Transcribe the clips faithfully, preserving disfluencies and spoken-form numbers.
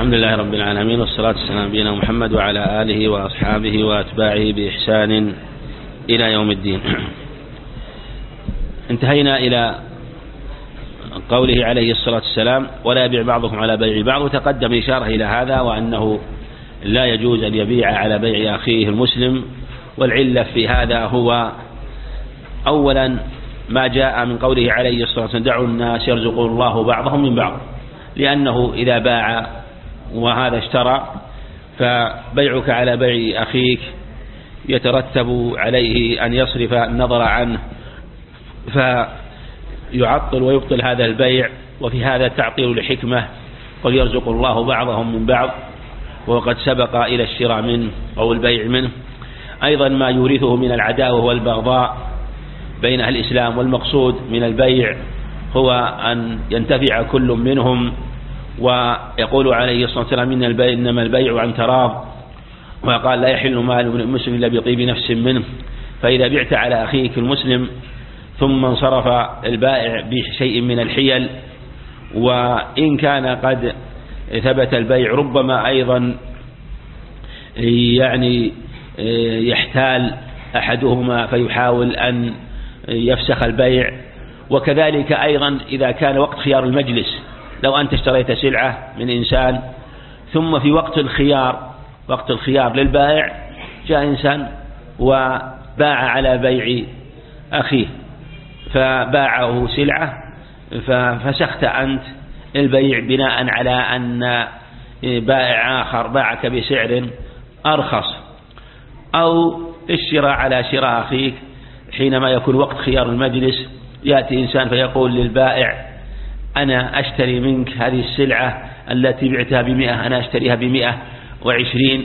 الحمد لله رب العالمين، والصلاة والسلام على نبينا محمد وعلى آله وأصحابه وأتباعه بإحسان إلى يوم الدين. انتهينا إلى قوله عليه الصلاة والسلام: ولا يبيع بعضكم على بيع بعض. وتقدم إشارة إلى هذا، وأنه لا يجوز أن يبيع على بيع أخيه المسلم. والعلة في هذا هو أولا ما جاء من قوله عليه الصلاة والسلام: دعوا الناس يرزق الله بعضهم من بعض، لأنه إذا باع وهذا اشترى فبيعك على بيع أخيك يترتب عليه أن يصرف النظر عنه فيعطل ويبطل هذا البيع، وفي هذا تعطيل لحكمة، قل يرزق الله بعضهم من بعض، وقد سبق إلى الشراء منه أو البيع منه. أيضا ما يورثه من العداوة والبغضاء بين أهل الإسلام، والمقصود من البيع هو أن ينتفع كل منهم. ويقول عليه الصلاة والسلام: إن البيع إنما البيع عن تراض، وقال: لا يحل مال المسلم إلا بطيب نفس منه. فإذا بعت على أخيك المسلم ثم انصرف البائع بشيء من الحيل، وإن كان قد ثبت البيع ربما أيضا يعني يحتال أحدهما فيحاول أن يفسخ البيع. وكذلك أيضا إذا كان وقت خيار المجلس، لو أنت اشتريت سلعة من إنسان ثم في وقت الخيار وقت الخيار للبائع جاء إنسان وباع على بيع أخيه، فباعه سلعة ففسخت أنت البيع بناء على أن بائع آخر باعك بسعر أرخص، أو الشراء على شراء أخيك حينما يكون وقت خيار المجلس، يأتي إنسان فيقول للبائع: أنا أشتري منك هذه السلعة التي بعتها بمئة، أنا أشتريها بمئة وعشرين،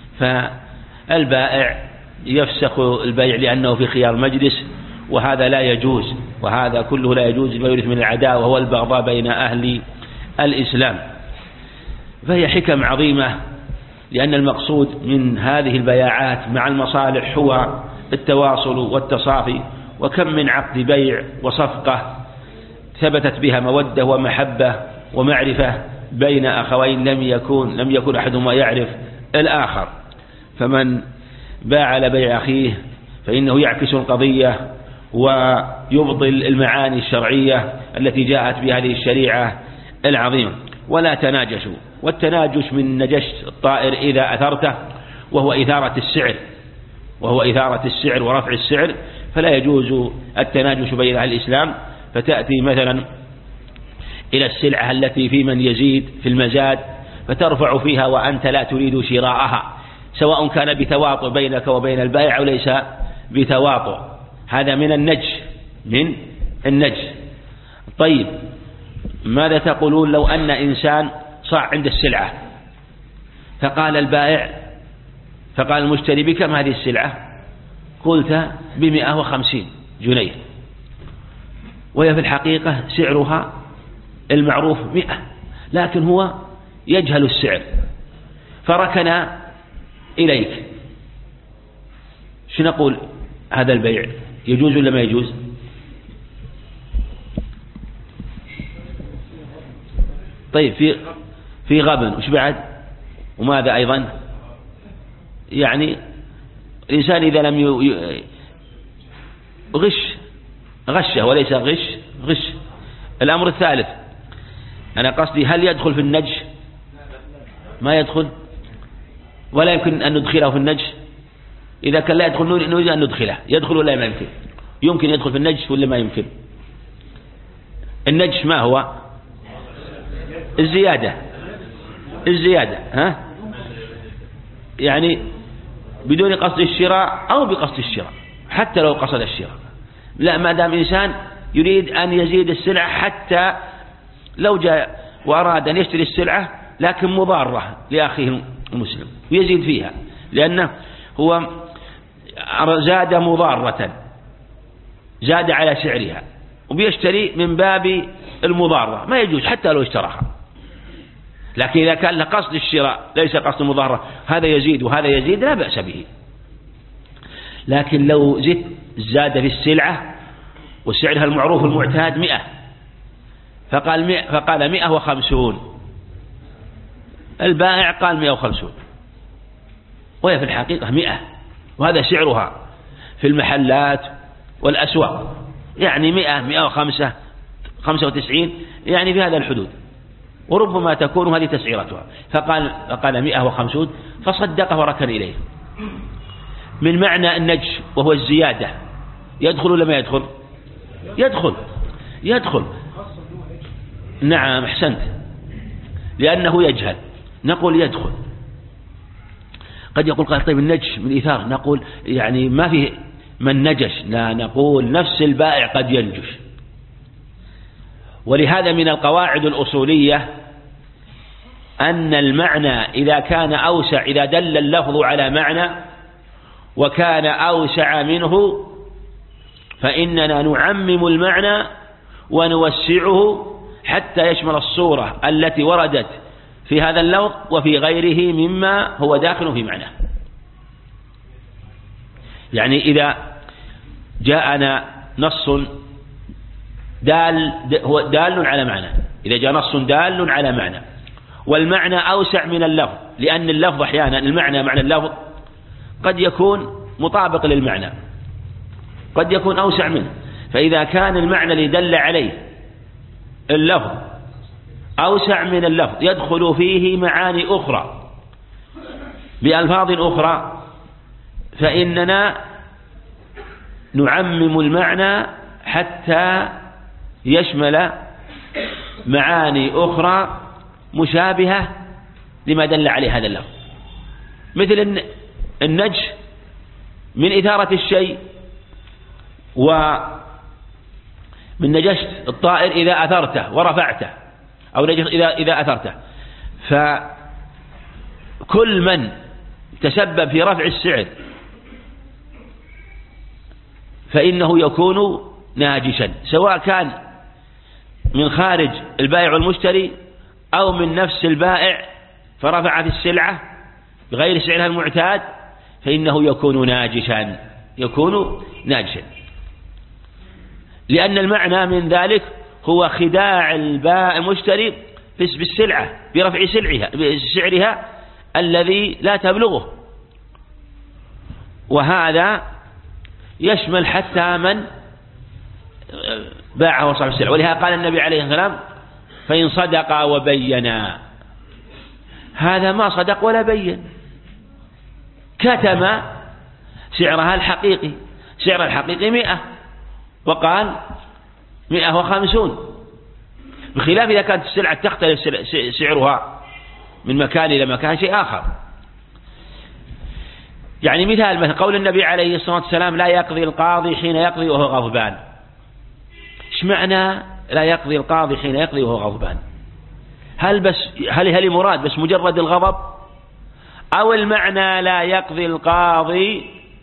فالبائع يفسخ البيع لأنه في خيار المجلس، وهذا لا يجوز، وهذا كله لا يجوز، ما يورث من العداوة والبغضاء بين أهل الإسلام. فهي حكم عظيمة، لأن المقصود من هذه البياعات مع المصالح هو التواصل والتصافي. وكم من عقد بيع وصفقة ثبتت بها مودة ومحبة ومعرفة بين أخوين لم يكن لم يكن أحدهما يعرف الآخر. فمن باع على بيع أخيه فإنه يعكس القضية ويبطل المعاني الشرعية التي جاءت بهذه الشريعة العظيمة. ولا تناجشوا، والتناجش من نجشت الطائر إذا أثرته، وهو إثارة السعر وهو إثارة السعر ورفع السعر. فلا يجوز التناجش بين أهل الإسلام، فتأتي مثلا إلى السلعة التي في من يزيد في المزاد فترفع فيها وأنت لا تريد شراءها، سواء كان بتواطؤ بينك وبين البائع أو ليس بتواطؤ. هذا من النجش من النجش. طيب، ماذا تقولون لو أن إنسان صاع عند السلعة فقال البائع فقال المشتري: بكم هذه السلعة؟ قلت: بمئة وخمسين جنيه، وهي في الحقيقة سعرها المعروف مئة، لكن هو يجهل السعر فركن إليك. شو نقول؟ هذا البيع يجوز ولا ما يجوز؟ طيب، في في غبن، وش بعد؟ وماذا أيضا؟ يعني الإنسان إذا لم يغش غشه وليس غش غش. الأمر الثالث، أنا قصدي هل يدخل في النجش؟ ما يدخل، ولا يمكن أن ندخله في النجش. إذا كان لا يدخل نريد أن ندخله، يدخل ولا ما يمكن؟ يمكن يدخل في النجش ولا ما يمكن؟ النجش ما هو؟ الزيادة الزيادة ها؟ يعني بدون قصد الشراء أو بقصد الشراء، حتى لو قصد الشراء لا، ما دام إنسان يريد أن يزيد السلعة، حتى لو جاء وأراد أن يشتري السلعة لكن مضارة لأخيه المسلم ويزيد فيها، لأنه هو زاد مضارة، زاد على سعرها وبيشتري من باب المضارة، ما يجوز حتى لو اشتراها. لكن إذا كان لقصد الشراء ليس قصد المضارة، هذا يزيد وهذا يزيد، لا بأس به. لكن لو زدت زاد في السلعة وسعرها المعروف المعتاد مئة، فقال مئة فقال مئة وخمسون، البائع قال مئة وخمسون وهي في الحقيقة مئة، وهذا سعرها في المحلات والأسواق، يعني مئة مئة وخمسة خمسة وتسعين، يعني في هذا الحدود، وربما تكون هذه تسعيرتها. فقال, فقال مئة وخمسون فصدقه وركن إليه. من معنى النجش وهو الزيادة يدخل ولا ما يدخل؟ يدخل يدخل نعم أحسنت، لأنه يجهل نقول يدخل. قد يقول قال طيب النجش من إيثار، نقول يعني ما فيه من نجش، لا نقول نفس البائع قد ينجش. ولهذا من القواعد الأصولية أن المعنى إذا كان أوسع، إذا دل اللفظ على معنى وكان أوسع منه فإننا نعمم المعنى ونوسعه حتى يشمل الصورة التي وردت في هذا اللفظ وفي غيره مما هو داخل في معناه. يعني إذا جاءنا نص دال هو دال على معنى، إذا جاء نص دال على معنى والمعنى أوسع من اللفظ، لأن اللفظ أحيانا المعنى معنى اللفظ قد يكون مطابق للمعنى، قد يكون أوسع منه. فإذا كان المعنى اللي دل عليه اللفظ أوسع من اللفظ يدخل فيه معاني أخرى بألفاظ أخرى، فإننا نعمم المعنى حتى يشمل معاني أخرى مشابهة لما دل عليه هذا اللفظ. مثل النجش من إثارة الشيء، ومن نجشت الطائر إذا أثرته ورفعته، أو نجشت إذا, إذا أثرته. فكل من تسبب في رفع السعر فإنه يكون ناجشا، سواء كان من خارج البائع والمشتري أو من نفس البائع فرفع في السلعة بغير سعرها المعتاد، فإنه يكون ناجشا يكون ناجشا لأن المعنى من ذلك هو خداع البائع المشتري بالسلعة برفع سلعها بسعرها الذي لا تبلغه. وهذا يشمل حتى من باعه وصاحب السلعة. ولهذا قال النبي عليه السلام فإن صدقا وبينا، هذا ما صدق ولا بين، كتم سعرها الحقيقي، سعر الحقيقي مئة وقال مئة وخمسون، بخلاف إذا كانت السلعة تختلف سعرها من مكان إلى مكان شيء آخر. يعني مثال مثل قول النبي عليه الصلاة والسلام لا يقضي القاضي حين يقضي وهو غضبان. ايش معنى لا يقضي القاضي حين يقضي وهو غضبان؟ هل بس هل هل مراد بس مجرد الغضب، أو المعنى لا يقضي القاضي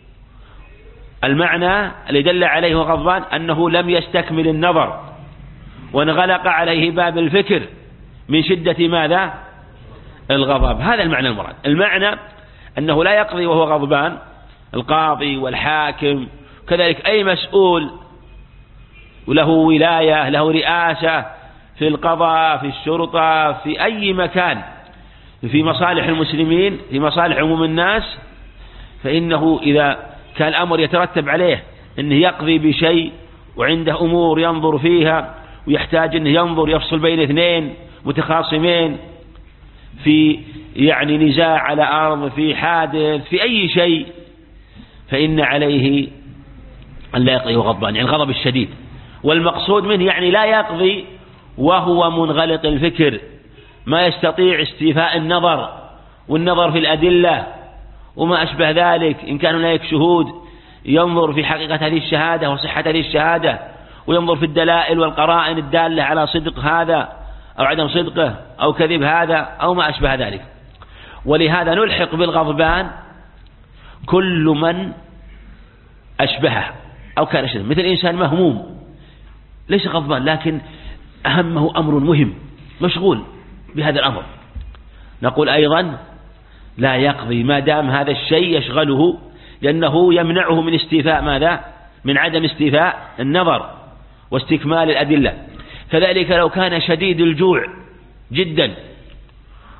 المعنى اللي دل عليه وهو غضبان أنه لم يستكمل النظر وانغلق عليه باب الفكر من شدة ماذا؟ الغضب. هذا المعنى المراد. المعنى أنه لا يقضي وهو غضبان، القاضي والحاكم كذلك أي مسؤول وله ولاية له رئاسة في القضاء في الشرطة في أي مكان في مصالح المسلمين في مصالح عموم الناس، فإنه إذا كان الأمر يترتب عليه أنه يقضي بشيء وعنده أمور ينظر فيها ويحتاج أنه ينظر يفصل بين اثنين متخاصمين في يعني نزاع على أرض في حادث في أي شيء، فإن عليه أن لا يقضي غضبان، يعني الغضب الشديد. والمقصود منه يعني لا يقضي وهو منغلق الفكر، ما يستطيع استيفاء النظر والنظر في الأدلة وما أشبه ذلك، إن كان هناك شهود ينظر في حقيقة هذه الشهادة وصحة هذه الشهادة، وينظر في الدلائل والقرائن الدالة على صدق هذا أو عدم صدقه أو كذب هذا أو ما أشبه ذلك. ولهذا نلحق بالغضبان كل من أشبهه أو كان أشبه، مثل إنسان مهموم ليس غضبان لكن أهمه أمر مهم مشغول بهذا الأمر، نقول أيضا لا يقضي ما دام هذا الشيء يشغله، لأنه يمنعه من استيفاء ماذا؟ من عدم استيفاء النظر واستكمال الأدلة. كذلك لو كان شديد الجوع جدا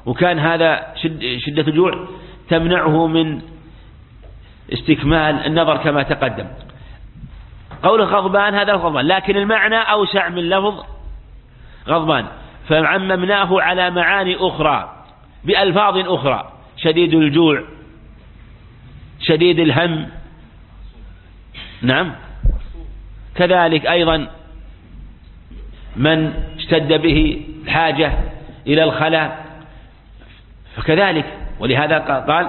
وكان هذا شدة الجوع تمنعه من استكمال النظر كما تقدم. قول غضبان هذا غضبان، لكن المعنى أوسع من لفظ غضبان، فعممناه على معاني أخرى بألفاظ أخرى: شديد الجوع، شديد الهم، نعم، كذلك أيضا من اشتد به الحاجة إلى الخلاء فكذلك. ولهذا قال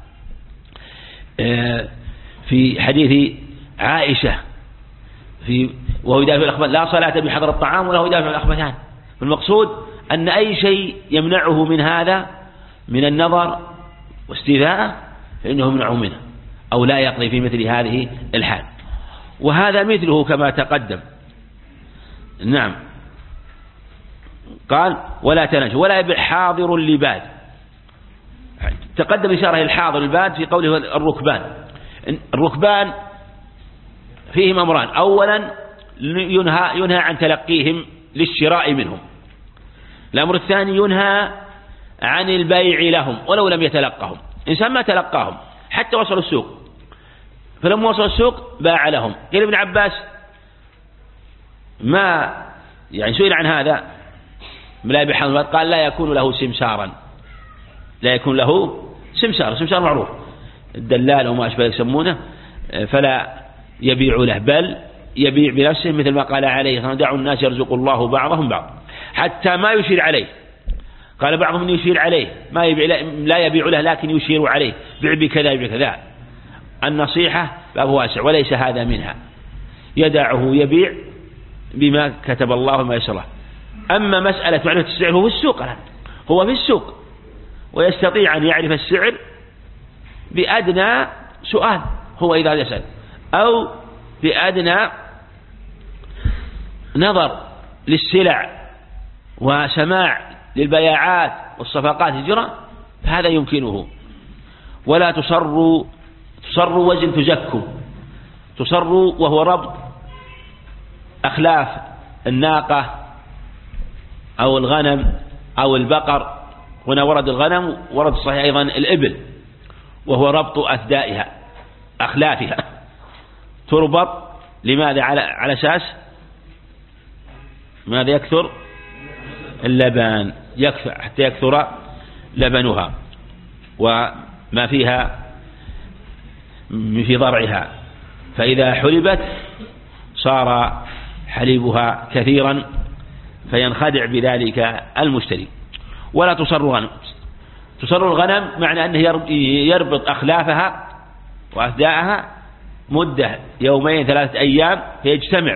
في حديث عائشة في وهو يدافع الأخبثان: لا صلاة بحضر الطعام ولا يدافع الأخبثان. المقصود أن أي شيء يمنعه من هذا من النظر واستيذاءه فإنه يمنعه منه أو لا يقضي في مثل هذه الحال. وهذا مثله كما تقدم. نعم، قال: ولا تنجوا ولا يبيع حاضر لباد. تقدم إشارة الحاضر الباد في قوله الركبان. الركبان فيهم أمران: أولا ينهى, ينهى عن تلقيهم للشراء منهم. الأمر الثاني ينهى عن البيع لهم ولو لم يتلقهم. إنسان ما تلقاهم حتى وصلوا السوق، فلما وصلوا السوق باع لهم. قيل ابن عباس ما يعني سئل عن هذا لا يبيع حاضر، قال: لا يكون له سمسارا، لا يكون له سمسار. سمسار معروف، الدلال وما أشبه يسمونه، فلا يبيع له بل يبيع بنفسه، مثل ما قال عليه: دعوا الناس يرزق الله بعضهم بعض، حتى ما يشير عليه. قال بعضهم يشير عليه ما يبيع، لا يبيع له لكن يشير عليه: بيع بكذا بكذا. النصيحة باب واسع وليس هذا منها، يدعه يبيع بما كتب الله ما يسره. أما مسألة معرفة السعر هو في السوق، هو في السوق ويستطيع أن يعرف السعر بأدنى سؤال، هو إذا يسأل، أو بأدنى نظر للسلع وسماع للبياعات والصفقات الجرى، فهذا يمكنه. ولا تصروا تصروا وزن تزكوا. تصروا وهو ربط أخلاف الناقة أو الغنم أو البقر. هنا ورد الغنم، ورد الصحيح أيضا الإبل، وهو ربط أثدائها أخلافها. تربط لماذا؟ على على أساس ماذا؟ يكثر اللبن، يكثر حتى يكثر لبنها وما فيها في ضرعها، فإذا حلبت صار حليبها كثيرا فينخدع بذلك المشتري. ولا تصر غنم. تصر الغنم معنى أنه يربط أخلافها وأثداءها مدة يومين ثلاثة أيام فيجتمع،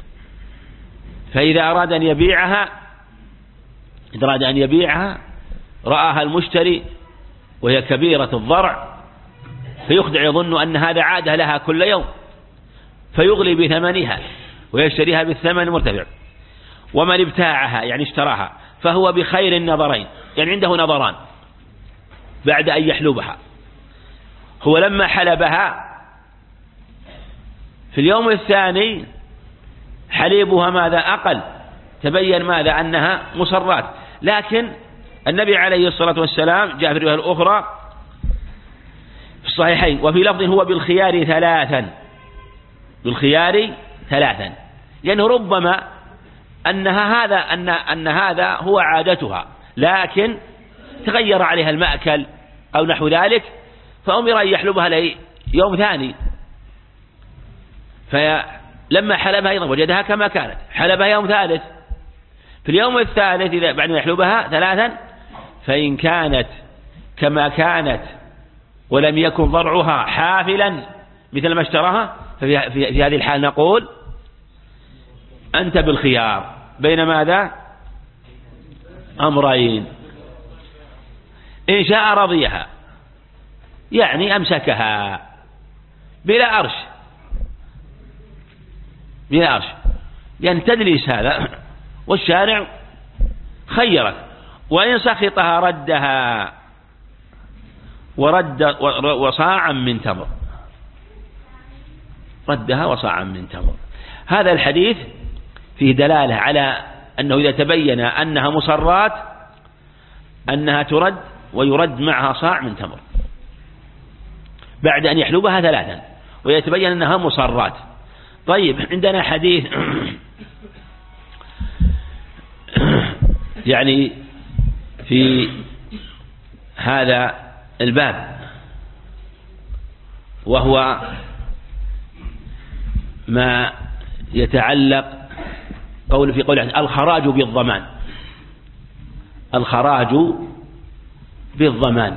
فإذا أراد أن يبيعها إذا أراد أن يبيعها رآها المشتري وهي كبيرة الضرع فيخدع، يظن أن هذا عادة لها كل يوم، فيغلي بثمنها ويشتريها بالثمن المرتفع. ومن ابتاعها يعني اشتراها فهو بخير النظرين، يعني عنده نظران بعد أن يحلبها. هو لما حلبها في اليوم الثاني حليبها ماذا؟ أقل، تبين ماذا؟ أنها مصرات. لكن النبي عليه الصلاة والسلام جاء في الرواية الأخرى في الصحيحين وفي لفظ: هو بالخيار ثلاثا، بالخيار ثلاثا، لأنه ربما أنها هذا أن أن هذا هو عادتها، لكن تغير عليها المأكل أو نحو ذلك، فأمر أن يحلبها لي يوم ثاني. فلما حلبها أيضا وجدها كما كانت، حلبها يوم ثالث. في اليوم الثالث إذا بعد ما يحلبها ثلاثا، فإن كانت كما كانت ولم يكن ضرعها حافلا مثل ما اشتراها، ففي في, في هذه الحال نقول: أنت بالخيار بين ماذا؟ أمرين. إن شاء رضيها يعني أمسكها بلا أرش، بلا أرش، يعني تدليس هذا، والشارع خيرك. وإن سخطها ردها ورد وصاعا من تمر، ردها وصاعا من تمر. هذا الحديث فيه دلالة على أنه إذا تبين أنها مصرات أنها ترد ويرد معها صاع من تمر بعد أن يحلبها ثلاثا ويتبين أنها مصرات. طيب عندنا حديث يعني في هذا الباب، وهو ما يتعلق قول في قوله الخراج بالضمان. الخراج بالضمان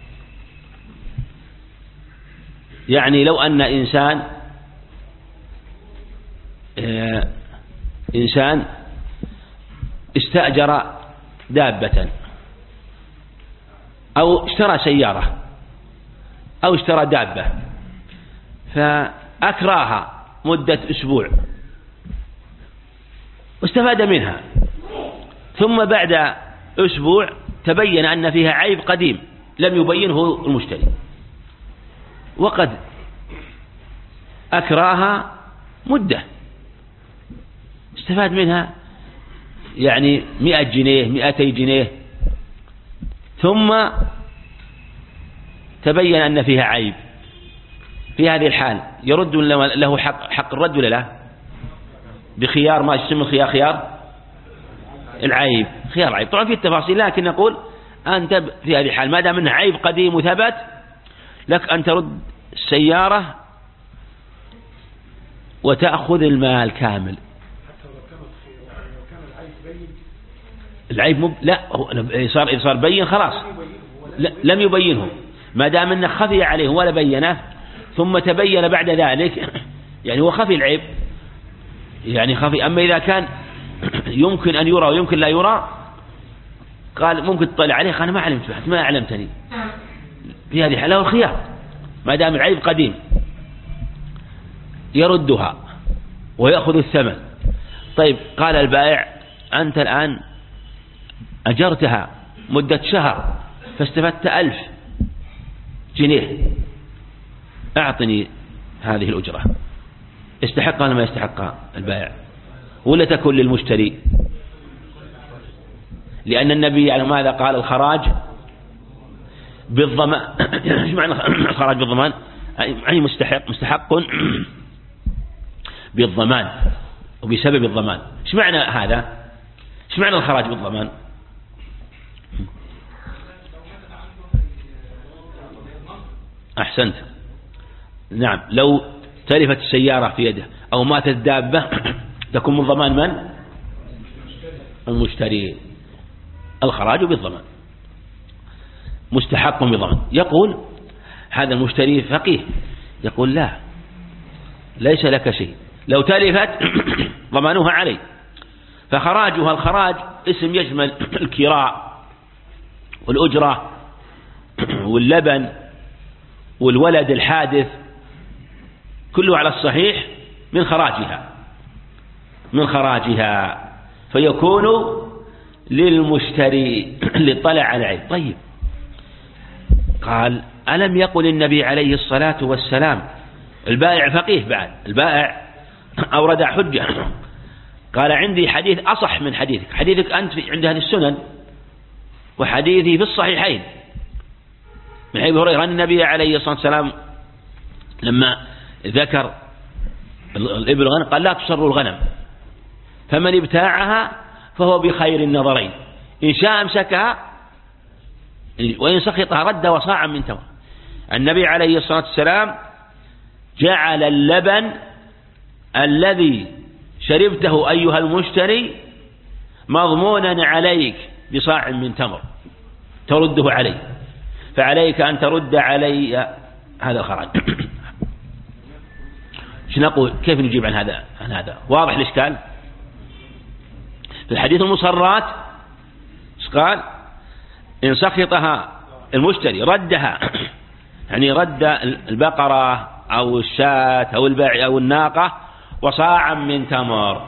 يعني لو أن إنسان إنسان استأجر دابة أو اشترى سيارة أو اشترى دابة فأكراها مدة أسبوع واستفاد منها، ثم بعد أسبوع تبين أن فيها عيب قديم لم يبينه المشتري، وقد أكراها مدة استفاد منها يعني مئة جنيه مئتي جنيه، ثم تبين أن فيها عيب. في هذه الحال يرد له حق, حق الرد ولا لا؟ بخيار ما يسمى خيار خيار العيب، خيار العيب. طبعا في التفاصيل، لكن نقول أنت في هذه الحال ما دام أنه عيب قديم وثبت لك أن ترد السيارة وتأخذ المال كامل. العيب مب... لا صار صار بين خلاص، لا لم يبينه ما دام انه خفي عليه ولا بينه ثم تبين بعد ذلك يعني هو خفي العيب يعني خفي. أما إذا كان يمكن أن يرى ويمكن لا يرى قال ممكن تطلع عليه قال ما علمت ما أعلمتني. في هذه الحالة الخيار ما دام العيب قديم يردها ويأخذ الثمن. طيب قال البائع أنت الآن أجرتها مدة شهر فاستفدت ألف جنيه، أعطني هذه الأجرة. يستحق ولا ما يستحق البائع؟ ولا تكون للمشتري؟ لأن النبي على ماذا قال الخراج بالضمان. ايش معنى الخراج بالضمان؟ أي مستحق مستحق بالضمان وبسبب الضمان. ايش معنى هذا؟ ايش معنى الخراج بالضمان؟ أحسنت، نعم. لو تلفت السيارة في يده أو ماتت الدابة تكون من ضمان من؟ المشتري. الخراج بالضمان مستحق بالضمان. يقول هذا المشتري فقيه يقول لا ليس لك شيء، لو تلفت ضمانها علي، فخراجها الخراج اسم يشمل الكراء والأجرة واللبن والولد الحادث كله على الصحيح من خراجها من خراجها فيكون للمشتري اللي طلع على العيب. طيب قال ألم يقل النبي عليه الصلاة والسلام؟ البائع فقيه بعد، البائع أورد حجة قال عندي حديث أصح من حديثك، حديثك أنت عند أهل السنن وحديثي في الصحيحين من حديث هريرة أن النبي عليه الصلاة والسلام لما ذكر الإبل الغنم قال لا تصروا الغنم فمن ابتاعها فهو بخير النظرين، إن شاء امسكها وإن سخطها رد وصاعا من تمر. النبي عليه الصلاة والسلام جعل اللبن الذي شربته أيها المشتري مضمونا عليك بصاع من تمر ترده علي، فعليك أن ترد علي هذا الخراج. ايش نقول؟ كيف نجيب عن هذا عن هذا؟ واضح الإشكال؟ في الحديث المصرات قال إن سخطها المشتري ردها يعني رد البقرة أو الشاة أو الباع أو الناقة وصاعا من تمر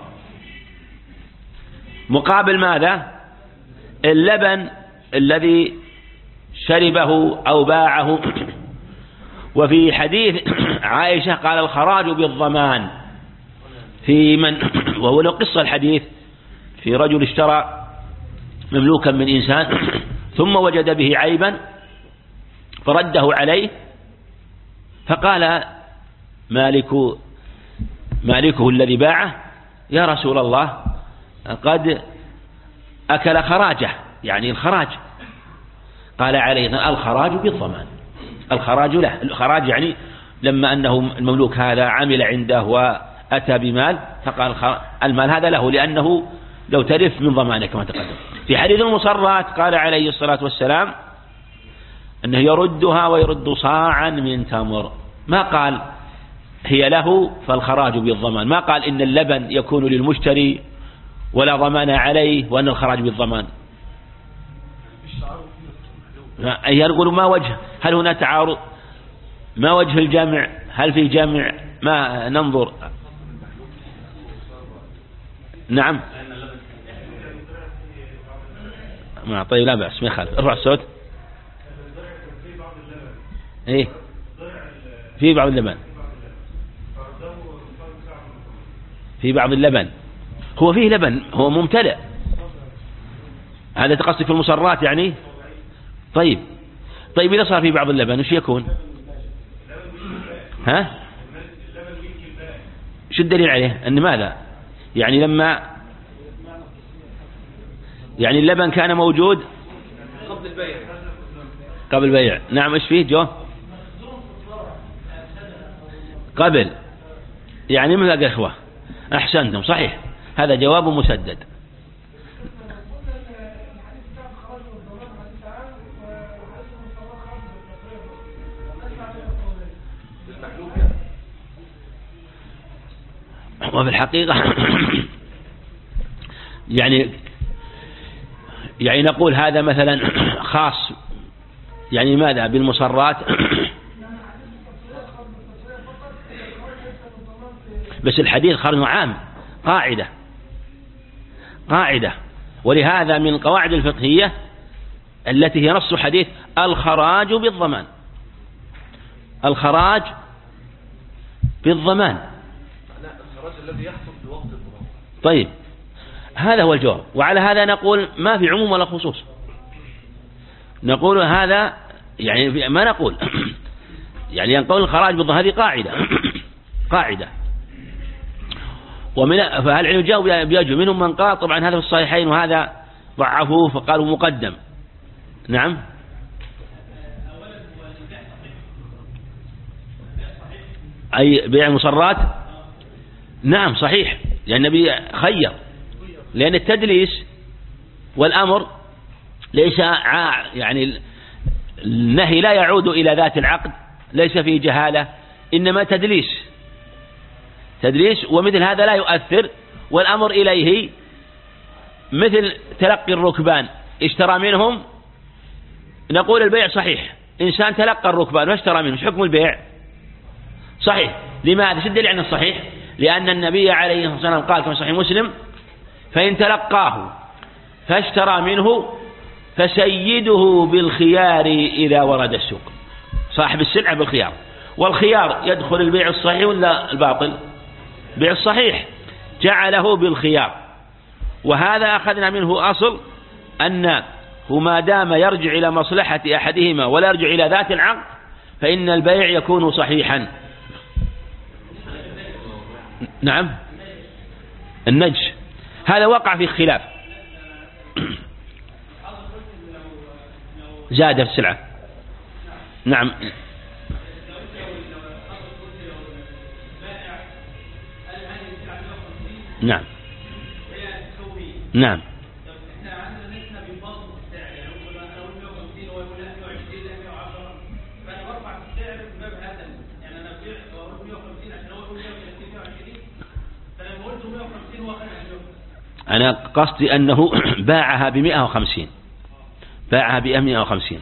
مقابل ماذا؟ اللبن الذي شربه أو باعه. وفي حديث عائشة قال الخراج بالضمان في من، وهو له قصة الحديث في رجل اشترى مملوكا من إنسان ثم وجد به عيبا فرده عليه، فقال مالك مالكه الذي باعه: يا رسول الله قد أكل خراجه، يعني الخراج. قال عليه: الخراج بالضمان، الخراج له. الخراج يعني لما أنه المملوك هذا عمل عنده وأتى بمال، فقال المال هذا له، لأنه لو تلف من ضمانه كما تقدم. في حديث المصرات قال عليه الصلاة والسلام أنه يردها ويرد صاعا من تمر، ما قال هي له فالخراج بالضمان، ما قال إن اللبن يكون للمشتري ولا ضمان عليه وأن الخراج بالضمان. يقول ما وجه، هل هنا تعارض؟ ما وجه الجمع؟ هل في جمع؟ ما ننظر. نعم. ما طيب لا بأس، ما يخالف. ارفع الصوت. ايه في بعض اللبن، في بعض اللبن هو فيه لبن هو ممتلئ، هذا تقصد في المصرات يعني. طيب طيب إذا صار في بعض اللبن وش يكون؟ ها شو الدليل عليه؟ أن ماذا يعني لما يعني اللبن كان موجود قبل البيع قبل البيع نعم. ايش فيه جو قبل يعني من الإخوة؟ أحسنتم، صحيح، هذا جواب مسدد. وفي الحقيقة يعني يعني نقول هذا مثلا خاص يعني ماذا بالمصرات بس الحديث خرج عام، قاعدة قاعدة ولهذا من القواعد الفقهية التي هي نص حديث: الخراج بالضمان، الخراج بالضمان. الخراج الذي يحصل في وقت الضمان. طيب هذا هو الجواب. وعلى هذا نقول ما في عموم ولا خصوص، نقول هذا يعني ما نقول يعني ينقول الخراج بالضمان، هذه قاعدة قاعدة. ومن فهل العلم جاءوا بيجوا منهم من قال طبعا هذا في الصحيحين وهذا ضعفوه فقالوا مقدم. نعم. أي بيع المصرات؟ نعم صحيح، لأن النبي خير، لأن التدليس والأمر ليس يعني النهي لا يعود إلى ذات العقد، ليس فيه جهالة، إنما تدليس تدليس ومثل هذا لا يؤثر. والأمر إليه مثل تلقي الركبان، اشترى منهم، نقول البيع صحيح، إنسان تلقى الركبان واشترى منهم، حكم البيع صحيح. لماذا؟ شو الدليل عن الصحيح؟ لأن النبي عليه الصلاة والسلام قال كما صحيح مسلم: فإن تلقاه فاشترى منه فسيده بالخيار إذا ورد السوق. صاحب السلعة بالخيار، والخيار يدخل البيع الصحيح ولا الباطل؟ بيع الصحيح، جعله بالخيار. وهذا أخذنا منه أصل أنه ما دام يرجع إلى مصلحة أحدهما ولا يرجع إلى ذات العقد فإن البيع يكون صحيحا. نعم. النجش هذا وقع في خلاف، زاد في السلعة. نعم. نعم نعم أنا قصدي أنه باعها بمئة وخمسين باعها بمئة وخمسين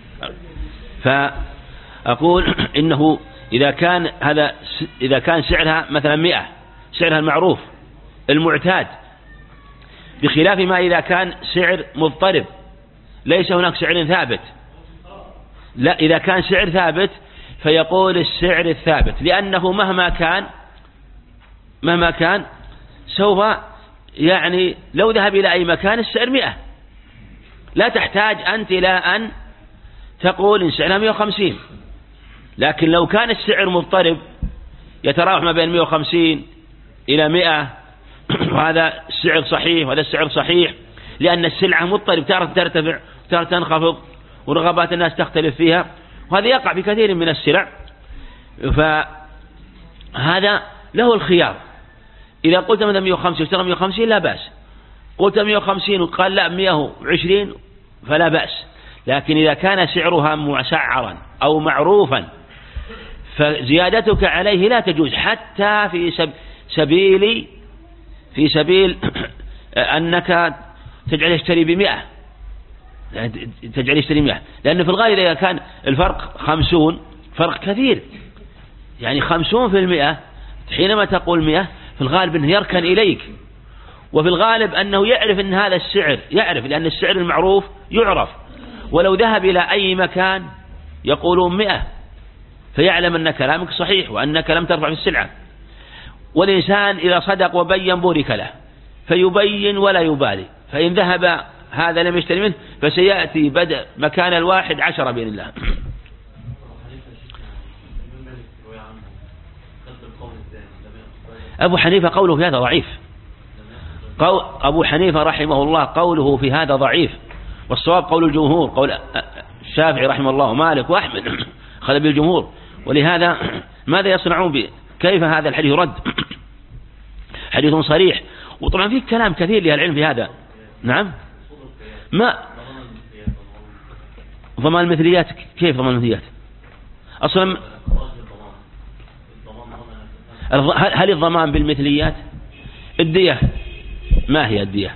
فأقول إنه إذا كان هذا إذا كان سعرها مثلا مئة، سعرها المعروف المعتاد، بخلاف ما إذا كان سعر مضطرب ليس هناك سعر ثابت. لا، إذا كان سعر ثابت فيقول السعر الثابت، لأنه مهما كان مهما كان سوف يعني لو ذهب إلى أي مكان السعر مئة، لا تحتاج أنت إلى أن تقول إن سعرها مئة وخمسين، لكن لو كان السعر مضطرب يتراوح ما بين مئة وخمسين إلى مئة، وهذا السعر صحيح وهذا السعر صحيح، لأن السلعة مضطرب، تارة ترتفع تارة تنخفض، ورغبات الناس تختلف فيها، وهذا يقع في كثير من السلع. فهذا له الخيار. إذا قلت مثلا مئة وخمسين واشترى مئة وخمسين لا بأس، قلت مئة وخمسين وقال لا مئة وعشرين فلا بأس. لكن إذا كان سعرها مسعرا أو معروفا فزيادتك عليه لا تجوز، حتى في سبيل في سبيل أنك تجعل يشتري بمئة، تجعل يشتري مئة، لأن في الغالب إذا كان الفرق خمسون فرق كثير، يعني خمسون في المئة حينما تقول مئة في الغالب أنه يركن إليك، وفي الغالب أنه يعرف أن هذا السعر، يعرف لأن السعر المعروف يعرف، ولو ذهب إلى أي مكان يقولون مئة فيعلم أن كلامك صحيح وأنك لم ترفع في السلعة. والإنسان إذا صدق وبين بورك له، فيبين ولا يبالي، فإن ذهب هذا لم يشتري منه فسيأتي بدأ مكان الواحد عشرة بإذن الله. أبو حنيفة قوله في هذا ضعيف، قول أبو حنيفة رحمه الله قوله في هذا ضعيف، والصواب قول الجمهور، قول الشافعي رحمه الله ومالك وأحمد خذ بالجمهور. ولهذا ماذا يصنعون به؟ كيف هذا الحديث رد؟ حديث صريح، وطبعا فيه كلام كثير لأهل العلم في هذا. نعم، ما ضمان المثليات، كيف ضمان المثليات أصلا؟ هل الضمان بالمثليات؟ الدية ما هي الدية؟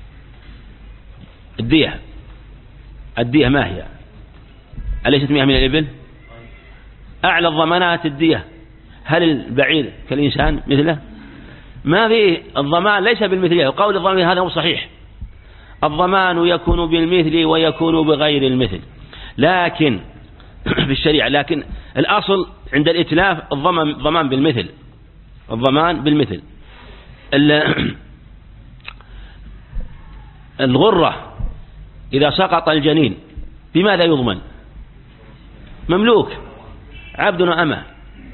الدية الدية ما هي؟ أليست مئة من الإبل؟ أعلى الضمانات الدية. هل البعير كالإنسان مثله؟ ما في الضمان ليس بالمثلية، وقول الضمان هذا هو صحيح. الضمان يكون بالمثل ويكون بغير المثل، لكن في الشريعة، لكن الأصل عند الإتلاف الضمان الضمان بالمثل، الضمان بالمثل. الغرة إذا سقط الجنين بماذا يضمن؟ مملوك، عبد وأمة،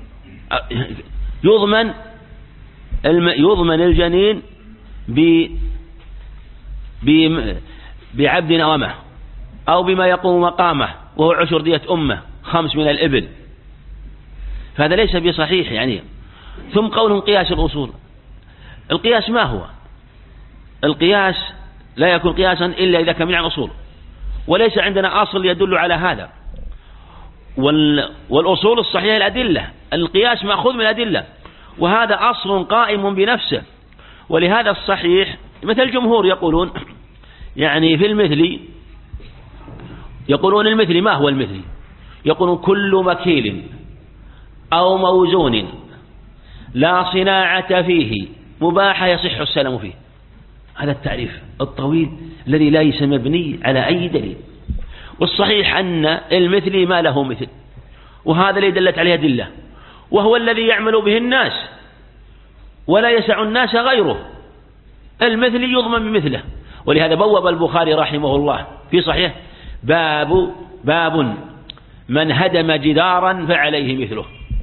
يضمن يضمن الجنين ب بعبد وأمة أو بما يقوم مقامه، وهو عشر دية أمة، خمس من الإبل. فهذا ليس بصحيح يعني. ثم قولهم قياس الأصول، القياس ما هو؟ القياس لا يكون قياسا إلا إذا كان من الأصول، وليس عندنا أصل يدل على هذا. والأصول الصحيحة الأدلة، القياس مأخوذ من الأدلة، وهذا أصل قائم بنفسه. ولهذا الصحيح مثل الجمهور يقولون يعني في المثل، يقولون المثل ما هو المثل؟ يقولون كل مكيل أو موزون لا صناعة فيه مباح يصح السلم فيه. هذا التعريف الطويل الذي ليس مبني على أي دليل. والصحيح أن المثل ما له مثل، وهذا الذي دلت عليه أدلة، وهو الذي يعمل به الناس ولا يسع الناس غيره. المثل يضمن بمثله. ولهذا بوب البخاري رحمه الله في صحيح باب باب من هدم جدارا فعليه مثله،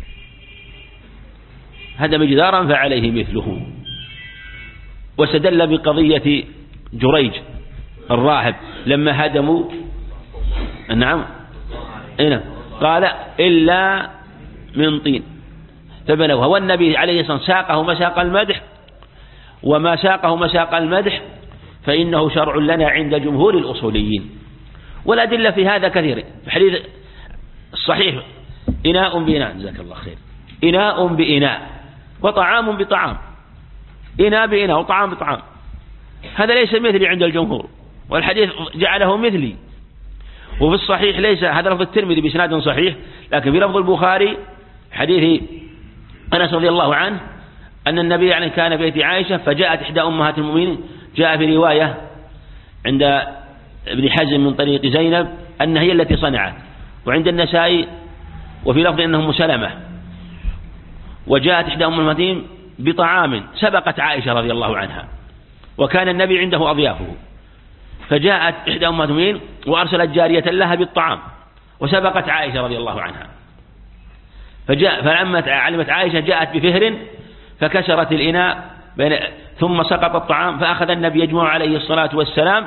هدم جدارا فعليه مثله. واستدل بقضية جريج الراهب لما هدموا، نعم هنا قال إلا من طين فبنوها. والنبي عليه الصلاة والسلام ساقه مساق المدح، وما ساقه مساق المدح فإنه شرع لنا عند جمهور الأصوليين. والأدلة في هذا كثير. في حديث الصحيح إناء بإناء، جزاك الله خير، إناء بإناء وطعام بطعام، إناء بإناء وطعام بطعام، هذا ليس مثلي عند الجمهور، والحديث جعله مثلي. وفي الصحيح ليس هذا لفظ الترمذي بإسناد صحيح، لكن في لفظ البخاري حديث أنس رضي الله عنه أن النبي يعني كان في بيت عائشة فجاءت إحدى أمهات المؤمنين، جاء في رواية عند ابن حزم من طريق زينب أنها هي التي صنعت، وعند النسائي وفي لفظ أنه سلمة، وجاءت إحدى أم المؤمنين بطعام سبقت عائشة رضي الله عنها، وكان النبي عنده أضيافه، فجاءت إحدى أمهات المؤمنين وأرسلت جارية لها بالطعام، وسبقت عائشة رضي الله عنها، فجاء فلما علمت عائشة جاءت بفهر فكسرت الإناء ثم سقط الطعام، فأخذ النبي يجمع عليه الصلاة والسلام،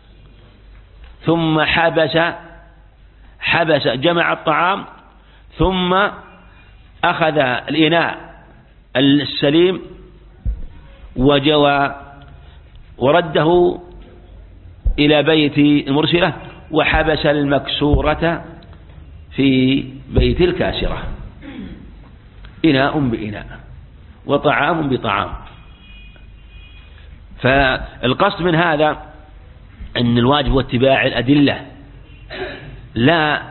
ثم حبس حبس جمع الطعام، ثم أخذ الإناء السليم وجوى ورده إلى بيت المرسلة، وحبس المكسورة في بيت الكاسرة، إناء بإناء وطعام بطعام. فالقصد من هذا أن الواجب هو اتباع الأدلة، لا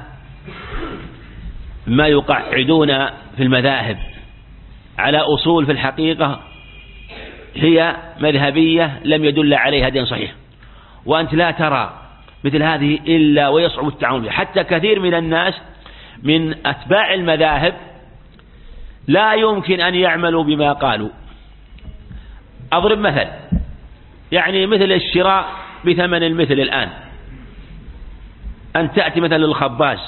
ما يقعدون في المذاهب على أصول في الحقيقة هي مذهبية لم يدل عليها دين صحيح، وأنت لا ترى مثل هذه إلا ويصعب التعامل بها. حتى كثير من الناس من أتباع المذاهب لا يمكن أن يعملوا بما قالوا. أضرب مثل، يعني مثل الشراء بثمن المثل الآن، أن تأتي مثلا للخباز،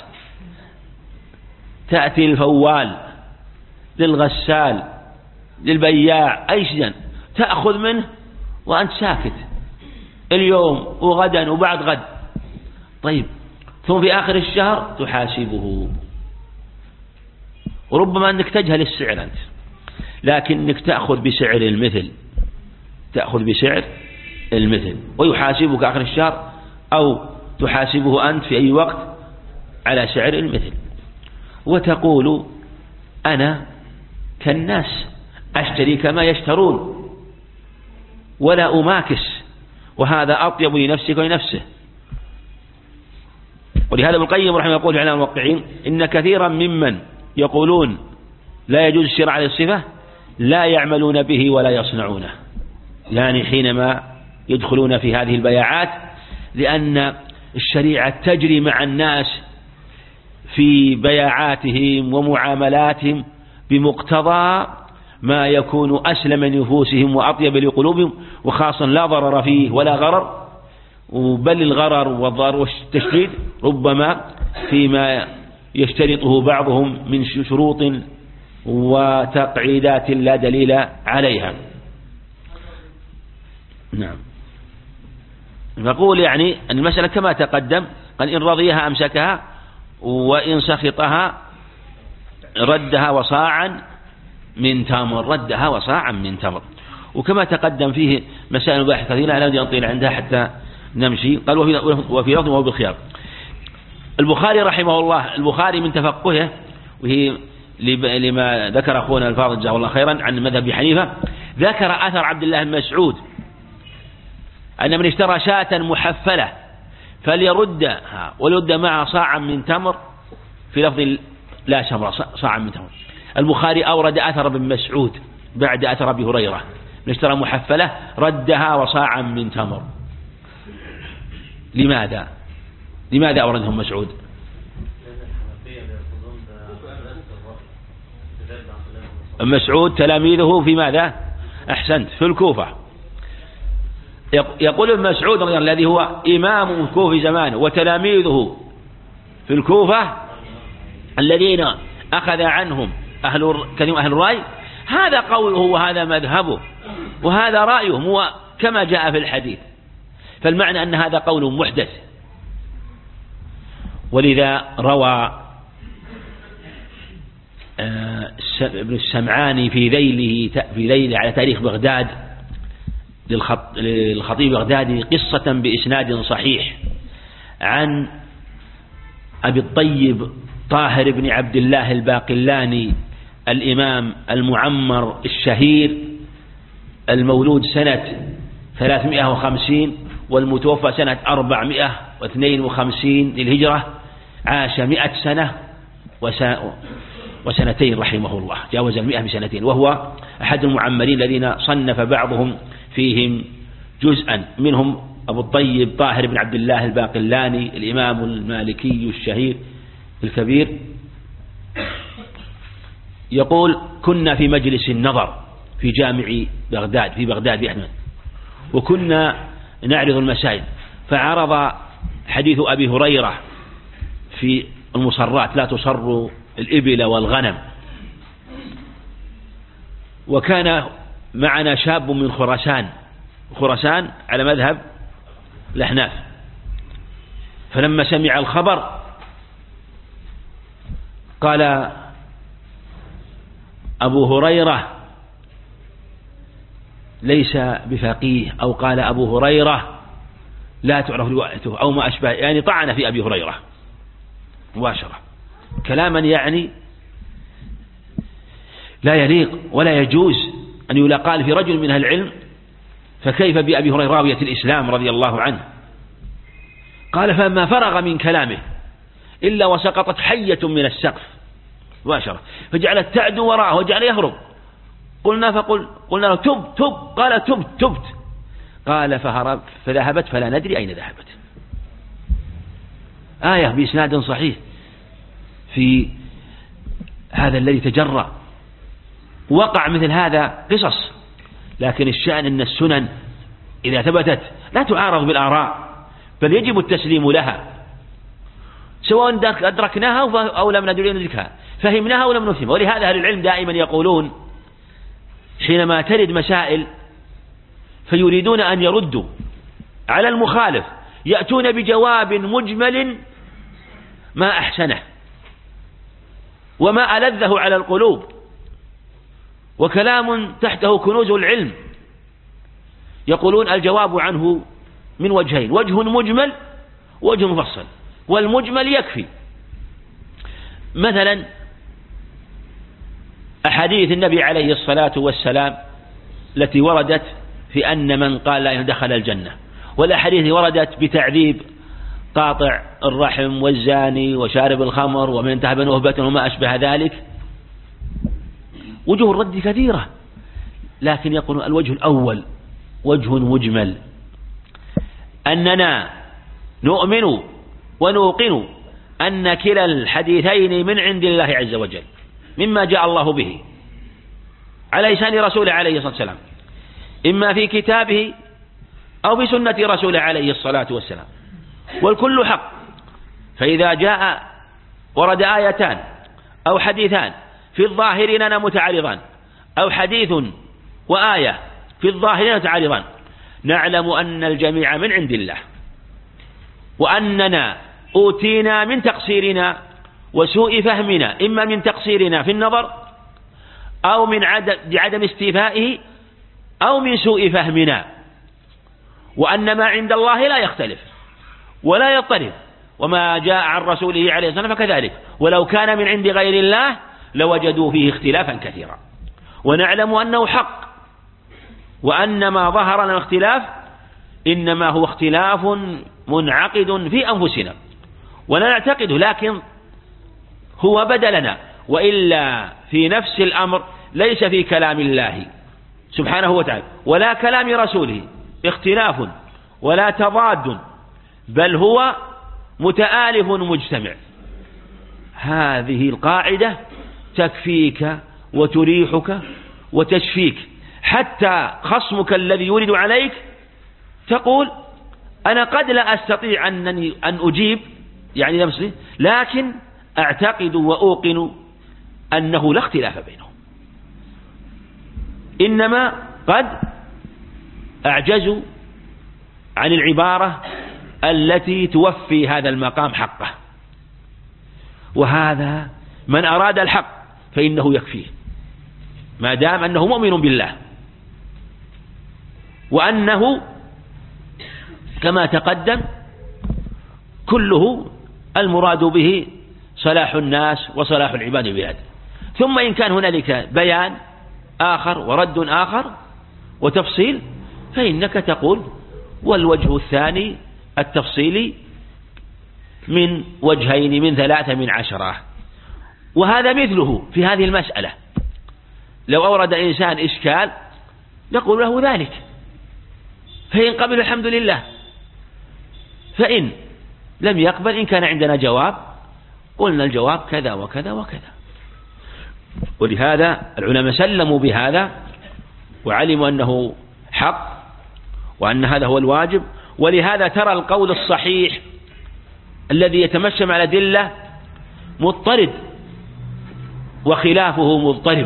تأتي الفوال، للغسال، للبياع، أي شيء تأخذ منه وأنت ساكت اليوم وغدا وبعد غد، طيب ثم في آخر الشهر تحاسبه، وربما أنك تجهل السعر أنت، لكنك تأخذ بسعر المثل، تأخذ بسعر المثل ويحاسبك آخر الشهر، أو تحاسبه أنت في أي وقت على سعر المثل، وتقول أنا كالناس أشتري كما يشترون ولا أماكس، وهذا أطيب لنفسك ولنفسه. ولهذا ابن القيم رحمه الله يقول في إعلام الموقعين إن كثيرا ممن يقولون لا يجوز الشراء على الصفة لا يعملون به ولا يصنعونه، يعني حينما يدخلون في هذه البيعات، لأن الشريعة تجري مع الناس في بيعاتهم ومعاملاتهم بمقتضى ما يكون أسلم نفوسهم وأطيب لقلوبهم، وخاصة لا ضرر فيه ولا غرر، بل الغرر والضرر والتشديد ربما فيما يشترطه بعضهم من شروط وتقعيدات لا دليل عليها. نعم. نقول يعني أن المسألة كما تقدم، قال إن رضيها أمسكها، وإن سخطها ردها وصاعا من تمر، ردها وصاعا من تمر. وكما تقدم فيه مسائل باحثة كثيرة لا نطيل عندها حتى نمشي. قال وفي لفظ وهو بالخيار. البخاري رحمه الله، البخاري من تفقهه وهي لما ذكر أخونا الفاضل جزاه الله خيرا عن مذهب حنيفة، ذكر أثر عبد الله بن مسعود أن من اشترى شاة محفلة فليردها وليرد معها صاعا من تمر، في لفظ لا شمر صاعا من تمر. البخاري أورد أثر ابن مسعود بعد أثر أبي هريرة، من اشترى محفلة ردها وصاعا من تمر. لماذا؟ لماذا أوردهم مسعود؟ مسعود تلاميذه في ماذا؟ أحسنت، في الكوفة. يقول ابن مسعود رضي الله الذي هو إمام الكوفة زمانه وتلاميذه في الكوفة الذين أخذ عنهم أهل كلمة أهل الرأي، هذا قوله وهذا مذهبه وهذا رأيهم هو كما جاء في الحديث، فالمعنى أن هذا قول محدث. ولذا روى ابن السمعاني في ذيله في ذيله على تاريخ بغداد للخطيب بغدادي قصة بإسناد صحيح عن أبي الطيب طاهر بن عبد الله الباقلاني الإمام المعمر الشهير المولود سنة ثلاثمائة وخمسين والمتوفى سنة أربعمائة واثنين وخمسين للهجرة، عاش مئة سنة وسنتين رحمه الله، جاوز المئة بسنتين، وهو أحد المعمرين الذين صنف بعضهم فيهم جزءا، منهم أبو الطيب طاهر بن عبد الله الباقلاني الإمام المالكي الشهير الكبير. يقول كنا في مجلس النظر في جامع بغداد في بغداد بأحمد، وكنا نعرض المسائل، فعرض حديث أبي هريرة في المصرات: لا تصر الإبل والغنم. وكان معنا شاب من خراسان، خراسان على مذهب الأحناف، فلما سمع الخبر قال أبو هريرة ليس بفقيه، أو قال أبو هريرة لا تعرف روايته، أو ما أشبه، يعني طعن في أبي هريرة مباشرة كلاما يعني لا يليق ولا يجوز أن يقال في رجل من أهل العلم، فكيف بأبي هريرة راوية الإسلام رضي الله عنه. قال: فما فرغ من كلامه إلا وسقطت حية من السقف مباشرة، فجعلت تعدو وراءه وجعل يهرب. قلنا فقل قلنا له: تب تب. قال: تبت تبت. قال: فهرب فذهبت فلا ندري أين ذهبت. آية بإسناد صحيح في هذا الذي تجرأ. وقع مثل هذا قصص، لكن الشأن أن السنن إذا ثبتت لا تعارض بالآراء، بل يجب التسليم لها، سواء أدركناها أو لم ندركها، فهمناها أو لم نفهمها. ولهذا أهل العلم دائما يقولون حينما ترد مسائل فيريدون أن يردوا على المخالف، يأتون بجواب مجمل ما أحسنه وما ألذه على القلوب، وكلام تحته كنوز العلم. يقولون الجواب عنه من وجهين: وجه مجمل ووجه مفصل، والمجمل يكفي. مثلا أحاديث النبي عليه الصلاة والسلام التي وردت في أن من قال لا دخل الجنة، والأحاديث وردت بتعذيب قاطع الرحم والزاني وشارب الخمر ومن انتهب نهبة وما أشبه ذلك. وجه الرد كثيرة، لكن يقول الوجه الأول وجه مجمل، أننا نؤمن ونوقن أن كلا الحديثين من عند الله عز وجل مما جاء الله به على لسان رسوله عليه الصلاة والسلام، إما في كتابه أو في سنة رسوله عليه الصلاة والسلام، والكل حق. فإذا جاء ورد آيتان أو حديثان في الظاهر لنا متعارضان، أو حديث وآية في الظاهر متعارضان، نعلم أن الجميع من عند الله، وأننا أوتينا من تقصيرنا وسوء فهمنا، إما من تقصيرنا في النظر أو من عدم استيفائه أو من سوء فهمنا، وأن ما عند الله لا يختلف ولا يضطرب، وما جاء عن رسوله عليه الصلاة والسلام فكذلك، ولو كان من عند غير الله لوجدوا فيه اختلافا كثيرا. ونعلم أنه حق، وأن ما ظهر لنا اختلاف إنما هو اختلاف منعقد في أنفسنا ولا نعتقده، لكن هو بدلنا، وإلا في نفس الأمر ليس في كلام الله سبحانه وتعالى ولا كلام رسوله اختلاف ولا تضاد، بل هو متآلف مجتمع. هذه القاعدة تكفيك وتريحك وتشفيك، حتى خصمك الذي يريد عليك تقول: أنا قد لا أستطيع أنني أن أجيب يعني نفسي، لكن أعتقد وأوقن أنه لا اختلاف بينهم، إنما قد أعجزوا عن العبارة التي توفي هذا المقام حقه. وهذا من أراد الحق فإنه يكفيه، ما دام أنه مؤمن بالله، وأنه كما تقدم كله المراد به صلاح الناس وصلاح العباد والبلاد. ثم إن كان هنالك بيان آخر ورد آخر وتفصيل فإنك تقول: والوجه الثاني التفصيلي من وجهين من ثلاثة من عشرة. وهذا مثله في هذه المسألة، لو أورد إنسان إشكال نقول له ذلك، فإن قبل الحمد لله، فإن لم يقبل إن كان عندنا جواب قلنا الجواب كذا وكذا وكذا. ولهذا العلماء سلموا بهذا وعلموا أنه حق وأن هذا هو الواجب، ولهذا ترى القول الصحيح الذي يتمشى مع الأدلة مضطرد وخلافه مضطرب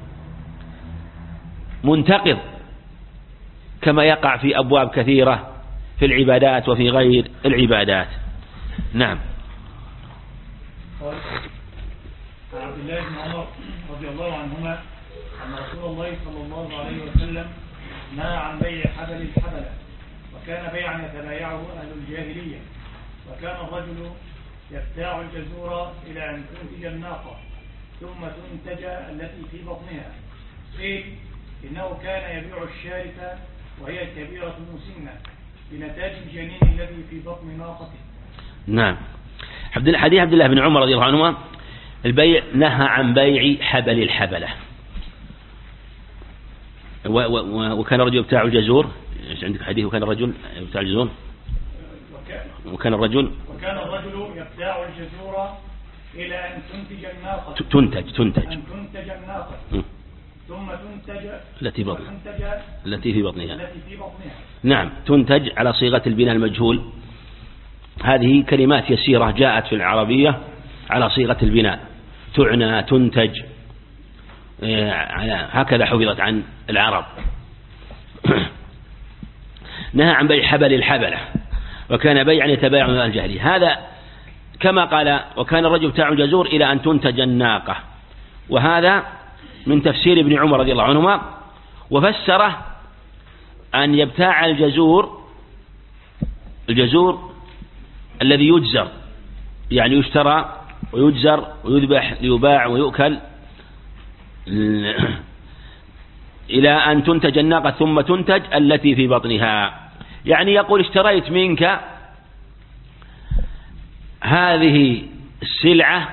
منتقض، كما يقع في أبواب كثيرة في العبادات وفي غير العبادات. نعم. قال عن عبد الله بن عمر رضي الله عنهما أن رسول الله صلى الله عليه وسلم نهى عن بيع حبل الحبلة، وكان بيعا يتبايعه أهل الجاهلية، وكان الرجل يبتاع الجزور إلى أن تنتج الناقة ثم تنتج التي في بطنها. قيل إنه كان يبيع الشارفة وهي الكبيرة المسنة بنتاج الجنين الذي في بطن ناقته. نعم. حديث عبد الله بن عمر رضي الله عنهما البيع نهى عن بيع حبل الحبلة، وكان الرجل يبتاع الجزور. ايش عندك حديث؟ وكان الرجل يبتاع الجزور وكان الرجل وكان الرجل يبتاع الجزور إلى أن تنتج الناقة تنتج تنتج أن تنتج الناقة ثم تنتج التي بطن التي في بطنها التي في بطنها. نعم. تنتج على صيغة البناء المجهول. هذه كلمات يسيرة جاءت في العربية على صيغة البناء، تعنى تنتج، هكذا حفظت عن العرب. نهى عن بيع حبل الحبلة، وكان بيعا يتبايع من الجاهلي. هذا كما قال وكان الرجل يبتاع الجزور إلى أن تنتج الناقة، وهذا من تفسير ابن عمر رضي الله عنهما. وفسره أن يبتاع الجزور الجزور الذي يجزر، يعني يشترى ويجزر ويذبح ليباع ويؤكل، إلى أن تنتج الناقة ثم تنتج التي في بطنها. يعني يقول اشتريت منك هذه السلعة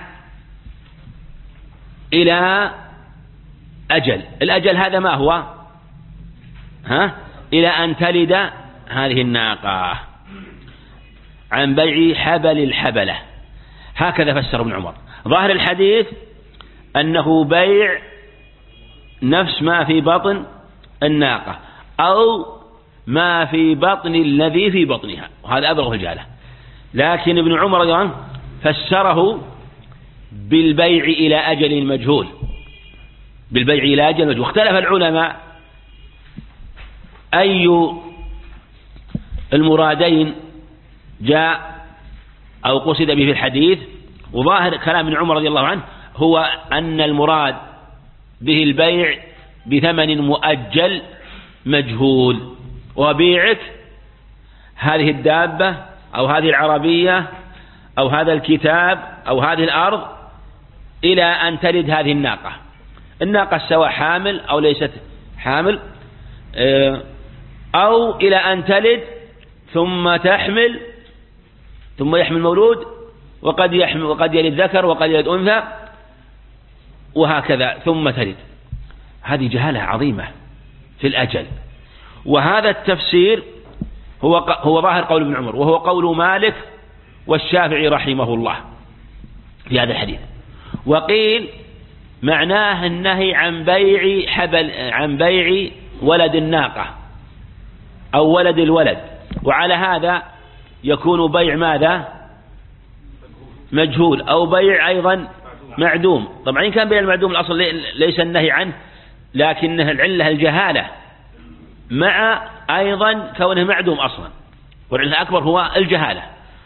إلى أجل، الأجل هذا ما هو؟ ها؟ إلى أن تلد هذه الناقة، عن بيع حبل الحبلة. هكذا فسر ابن عمر. ظاهر الحديث أنه بيع نفس ما في بطن الناقة أو ما في بطن الذي في بطنها، وهذا أبلغ الجهالة. لكن ابن عمر رضي الله عنه فسره بالبيع إلى أجل مجهول، بالبيع إلى أجل مجهول. واختلف العلماء أي المرادين جاء أو قصد به في الحديث. وظاهر كلام ابن عمر رضي الله عنه هو أن المراد به البيع بثمن مؤجل مجهول، وبيعك هذه الدابة أو هذه العربية أو هذا الكتاب أو هذه الأرض إلى أن تلد هذه الناقة. الناقة سواء حامل أو ليست حامل، أو إلى أن تلد ثم تحمل ثم يحمل مولود، وقد يحمل وقد يلد ذكر وقد يلد أنثى، وهكذا ثم تلد. هذه جهالة عظيمة في الأجل. وهذا التفسير هو هو ظاهر قول ابن عمر، وهو قول مالك والشافعي رحمه الله في هذا الحديث. وقيل معناه النهي عن بيع حبل عن بيع ولد الناقة أو ولد الولد، وعلى هذا يكون بيع ماذا؟ مجهول، أو بيع أيضا معدوم. طبعا إن كان بيع المعدوم الأصل ليس النهي عنه، لكنه العلة الجهالة مع أيضا كونه معدوم أصلا، والعلة الأكبر هو الجهالة.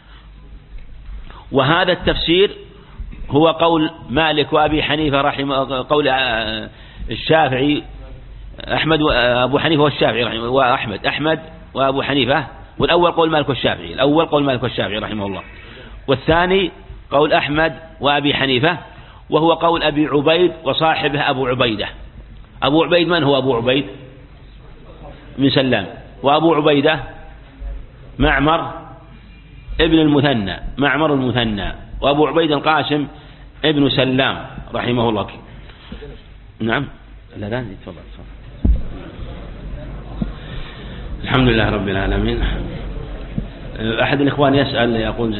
وهذا التفسير هو قول مالك وأبي حنيفة رحمه، قول الشافعي أحمد وأبو حنيفة والشافعي رحمه وأحمد أحمد وأبو حنيفة. والأول قول مالك والشافعي، الأول قول مالك والشافعي رحمه الله، والثاني قول أحمد وأبي حنيفة، وهو قول أبي عبيد وصاحبه أبو عبيدة. أبو عبيد من هو أبو عبيد؟ من سلام. وأبو عبيدة معمر ابن المثنى، معمر المثنى. وأبو عبيد القاسم ابن سلام رحمه الله. نعم. لا لا تفضل. الحمد لله رب العالمين. أحد الإخوان يسأل يقول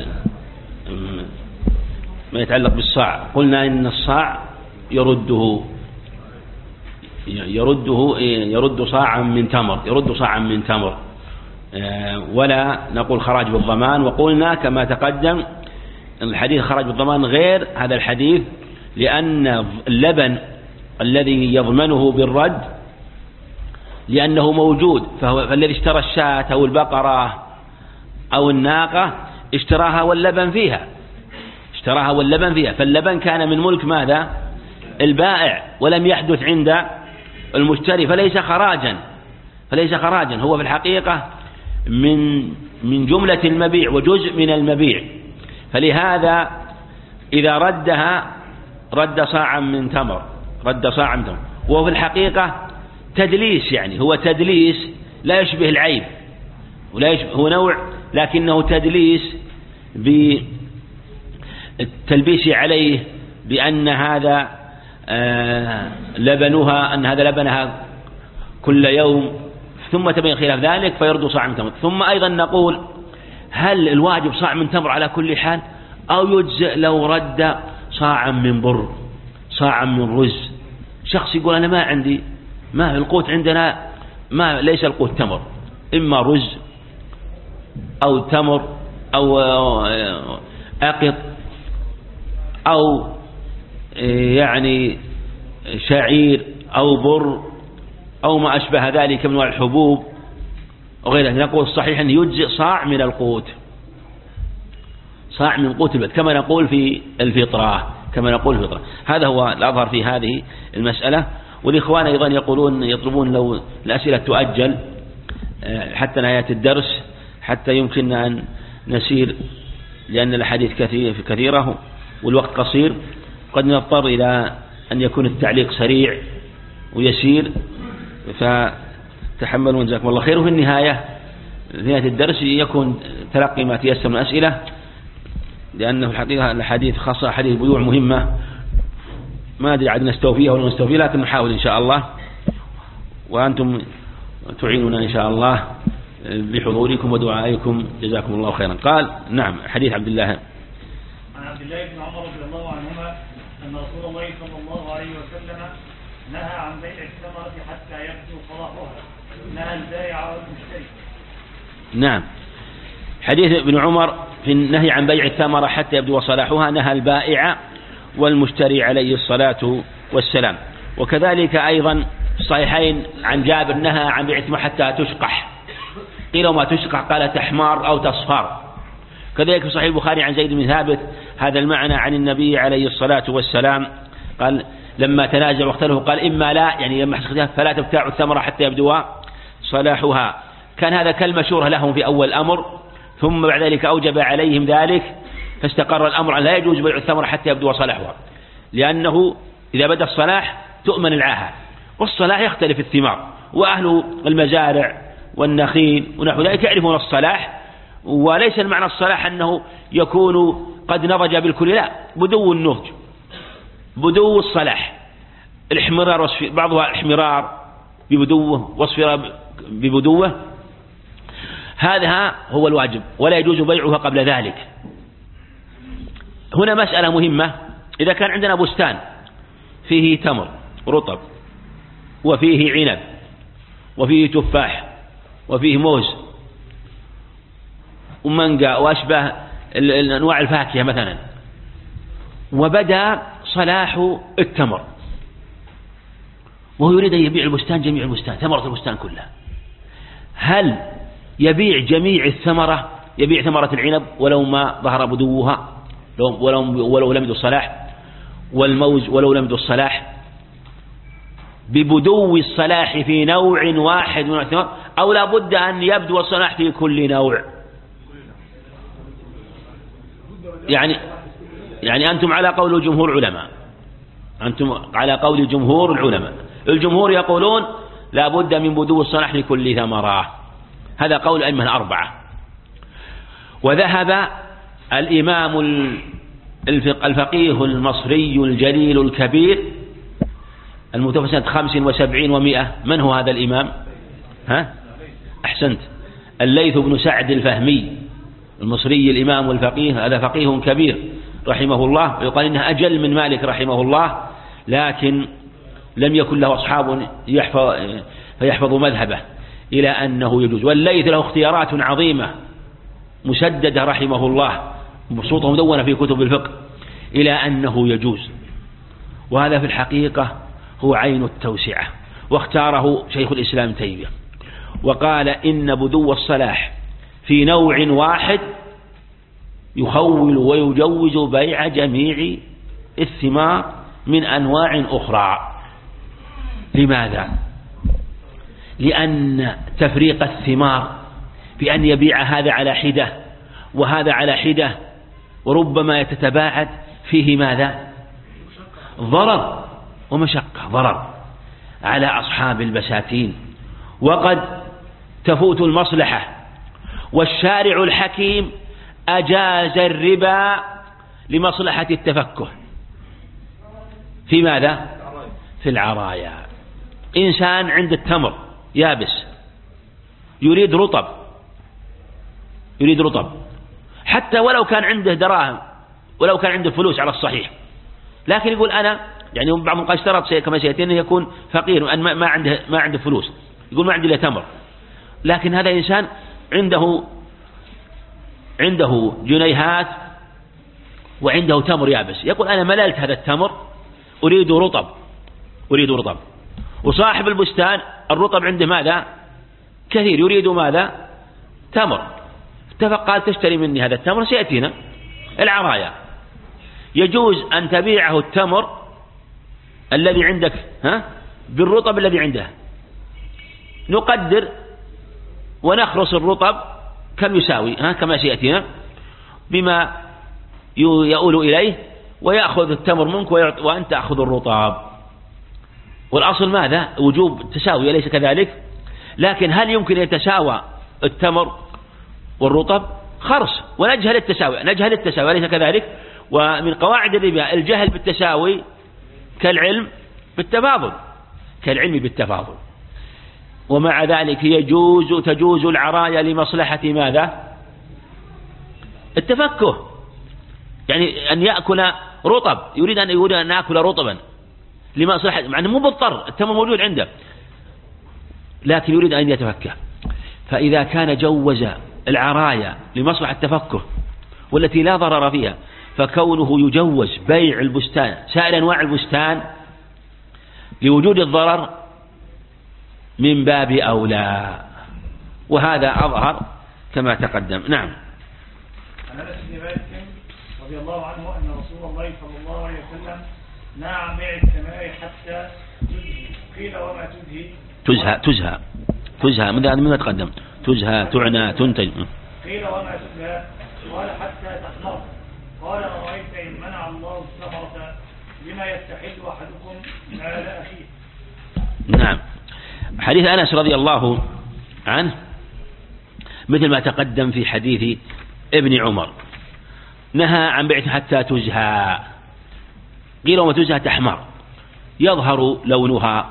ما يتعلق بالصاع. قلنا إن الصاع يرده يرده يرد صاعا من تمر، يرد صاعا من تمر ولا نقول خراج بالضمان. وقلنا كما تقدم الحديث خراج بالضمان غير هذا الحديث، لأن اللبن الذي يضمنه بالرد لأنه موجود، فهو فالذي اشترى الشاة أو البقرة أو الناقة اشتراها واللبن فيها اشتراها واللبن فيها فاللبن كان من ملك ماذا؟ البائع، ولم يحدث عند المشتري، فليس خراجا فليس خراجا هو في الحقيقة من من جملة المبيع وجزء من المبيع. فلهذا إذا ردها رد صاعا من تمر رد صاعا من تمر وهو في الحقيقة تدليس، يعني هو تدليس لا يشبه العيب ولا يشبه، هو نوع لكنه تدليس بالتلبيس عليه بأن هذا آه لبنها أن هذا لبنها كل يوم، ثم تبين خلاف ذلك فيرد صاع من تمر. ثم أيضا نقول هل الواجب صاع من تمر على كل حال، أو يجزئ لو رد صاعا من بر صاعا من رز؟ شخص يقول أنا ما عندي ما القوت عندنا ما ليس القوت تمر، إما رز أو تمر أو أقط أو يعني شعير أو بر أو ما أشبه ذلك من الحبوب وغيرها. نقول الصحيح أن يجزئ صاع من القوت صاع من قوت البلد كما نقول في الفطرة كما نقول في الفطرة. هذا هو الأظهر في هذه المسألة. والإخوان أيضا يقولون يطلبون لو الأسئلة تؤجل حتى نهاية الدرس حتى يمكننا أن نسير، لأن الحديث كثير كثيرة والوقت قصير، قد نضطر إلى أن يكون التعليق سريع ويسير، فتحملوا جزاكم الله خير. وفي النهاية في نهاية الدرس يكون تلقي ما تيسر من الأسئلة، لأنه الحقيقة الحديث خاصة حديث بيوع مهمة ما أدري عاد نستوفيها ولا نستوفيها، لكن نحاول إن شاء الله، وأنتم تعيننا إن شاء الله بحضوركم ودعائكم جزاكم الله خيرا. قال نعم حديث عبد الله عن عبد الله بن عمر رضي الله عنهما أن رسول الله صلى الله عليه وسلم نهى عن بيع الثمرة حتى يبدو صلاحها، نهى البائع والمشتري. نعم حديث ابن عمر في النهي عن بيع الثمرة حتى يبدو صلاحها، نهى البائع والمشتري عليه الصلاة والسلام. وكذلك أيضا في الصحيحين عن جابر نهى عن بيع الثمرة حتى تشقح، قيل وما تشقح قال تحمار أو تصفر. كذلك في صحيح البخاري عن زيد بن ثابت هذا المعنى عن النبي عليه الصلاة والسلام، قال لما تنازعوا واختلفوا قال إما لا يعني لما حصل فلا تبتاعوا الثمرة حتى يبدو صلاحها. كان هذا كالمشورة لهم في أول الأمر، ثم بعد ذلك أوجب عليهم ذلك فاستقر الأمر أن لا يجوز بيع الثمرة حتى يبدو صلاحها، لأنه إذا بدأ الصلاح تؤمن العاهة، والصلاح يختلف الثمار، وأهل المزارع والنخيل ونحو ذلك يعرفون الصلاح، وليس المعنى الصلاح أنه يكون قد نضج بالكل، لا، بدو النضج بدو الصلاح، الاحمرار وصف بعضها الاحمرار ببدوه واصفر ببدوه، هذا هو الواجب ولا يجوز بيعها قبل ذلك. هنا مسألة مهمة، إذا كان عندنا بستان فيه تمر رطب وفيه عنب وفيه تفاح وفيه موز ومانجا وأشبه أنواع الفاكهة مثلا، وبدأ صلاح التمر وهو يريد أن يبيع البستان جميع البستان ثمرة البستان كلها، هل يبيع جميع الثمرة يبيع ثمرة العنب ولو ما ظهر بدوها ولو, ولو لم يبدو الصلاح، والموز ولو لم يبدو الصلاح، ببدو الصلاح في نوع واحد من الثمار، أو لا بد أن يبدو الصلاح في كل نوع؟ يعني يعني أنتم على قول جمهور العلماء أنتم على قول جمهور العلماء الجمهور يقولون لا بد من بدو الصلاح في كل ثمرة، هذا قول الأئمة الأربعة. وذهب الإمام الفقيه المصري الجليل الكبير المتوفى سنة خمس وسبعين ومائة، من هو هذا الإمام؟ ها؟ أحسنت، الليث بن سعد الفهمي المصري الإمام والفقيه، هذا فقيه كبير رحمه الله، ويقال إنه أجل من مالك رحمه الله، لكن لم يكن له أصحاب يحفظ فيحفظ مذهبه، إلى أنه يجوز. والليث له اختيارات عظيمة مسددة رحمه الله مبسوطة مدونة في كتب الفقه إلى أنه يجوز، وهذا في الحقيقة هو عين التوسعة، واختاره شيخ الإسلام تيمية وقال إن بدو الصلاح في نوع واحد يخول ويجوز بيع جميع الثمار من أنواع أخرى. لماذا؟ لأن تفريق الثمار بأن يبيع هذا على حدة وهذا على حدة وربما يتتباعد فيه ماذا؟ ضرر ومشقة، ضرر على أصحاب البساتين، وقد تفوت المصلحة. والشارع الحكيم أجاز الربا لمصلحة التفكه في ماذا؟ في العرايا. إنسان عند التمر يابس يريد رطب، يريد رطب حتى ولو كان عنده دراهم ولو كان عنده فلوس على الصحيح، لكن يقول أنا يعني بعضهم قد اشترط كما سيأتي أنه يكون فقير وأن ما عنده ما عنده فلوس، يقول ما عندي إلا تمر، لكن هذا إنسان عنده عنده جنيهات وعنده تمر يابس، يقول أنا مللت هذا التمر أريد رطب، أريد رطب. وصاحب البستان الرطب عنده ماذا؟ كثير، يريد ماذا؟ تمر. اتفق قال تشتري مني هذا التمر، سيأتينا العرايا. يجوز أن تبيعه التمر الذي عندك ها بالرطب الذي عنده، نقدر ونخرص الرطب كم يساوي ها كما سيأتينا بما يؤول إليه، ويأخذ التمر منك وأنت تأخذ الرطب. والأصل ماذا؟ وجوب التساوي، أليس كذلك؟ لكن هل يمكن أن يتساوى التمر والرطب؟ خرص ونجهل التساوي، نجهل التساوي، أليس كذلك؟ ومن قواعد الربا الجهل بالتساوي كالعلم بالتفاضل، كالعلم بالتفاضل. ومع ذلك يجوز تجوز العرايا لمصلحة ماذا؟ التفكه، يعني أن يأكل رطب، يريد أن يريد أن يأكل رطبا لمصلحة، مع أنه مو بالضر، التمر موجود عنده، لكن يريد أن يتفكه. فإذا كان جوز العرايا لمصلحة التفكه والتي لا ضرر فيها، فكونه يجوز بيع البستان سائر أنواع البستان لوجود الضرر من باب أولى، وهذا أظهر كما تقدم. نعم. عن أنس بن مالك رضي الله عنه أن رسول الله صلى الله عليه وسلم نهى عن بيع الثمار حتى تزهي. قيل وما تزهي؟ تزهى تزهى تزهى من من تقدم تزهى تعنى تنتج. قيل وما تزهى؟ قال حتى تحمر. قال أرأيت إن منع الله الثمرة بما يستحل أحدكم مال أخيه. نعم. حديث أنس رضي الله عنه مثل ما تقدم في حديث ابن عمر، نهى عن بيع حتى تزهى. قيل وما تزهى؟ تحمر، يظهر لونها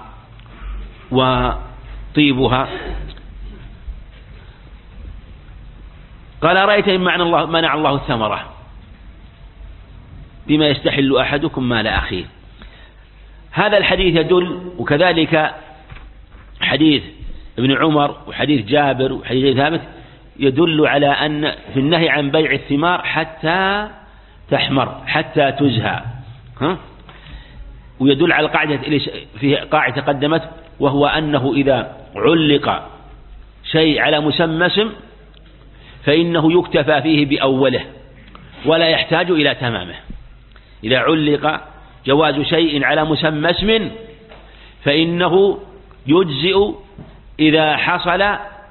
وطيبها. قال أرأيت إن منع الله منع الله الثمرة بما يستحل أحدكم مال أخيه. هذا الحديث يدل، وكذلك حديث ابن عمر وحديث جابر وحديث ثابت يدل على أن في النهي عن بيع الثمار حتى تحمر حتى تزهى، ها؟ ويدل على القاعدة في قاعدة تقدمت، وهو أنه إذا علق شيء على مسمى اسم فإنه يكتفى فيه بأوله ولا يحتاج إلى تمامه. إذا علق جواز شيء على مسمى اسم فإنه يجزئ إذا حصل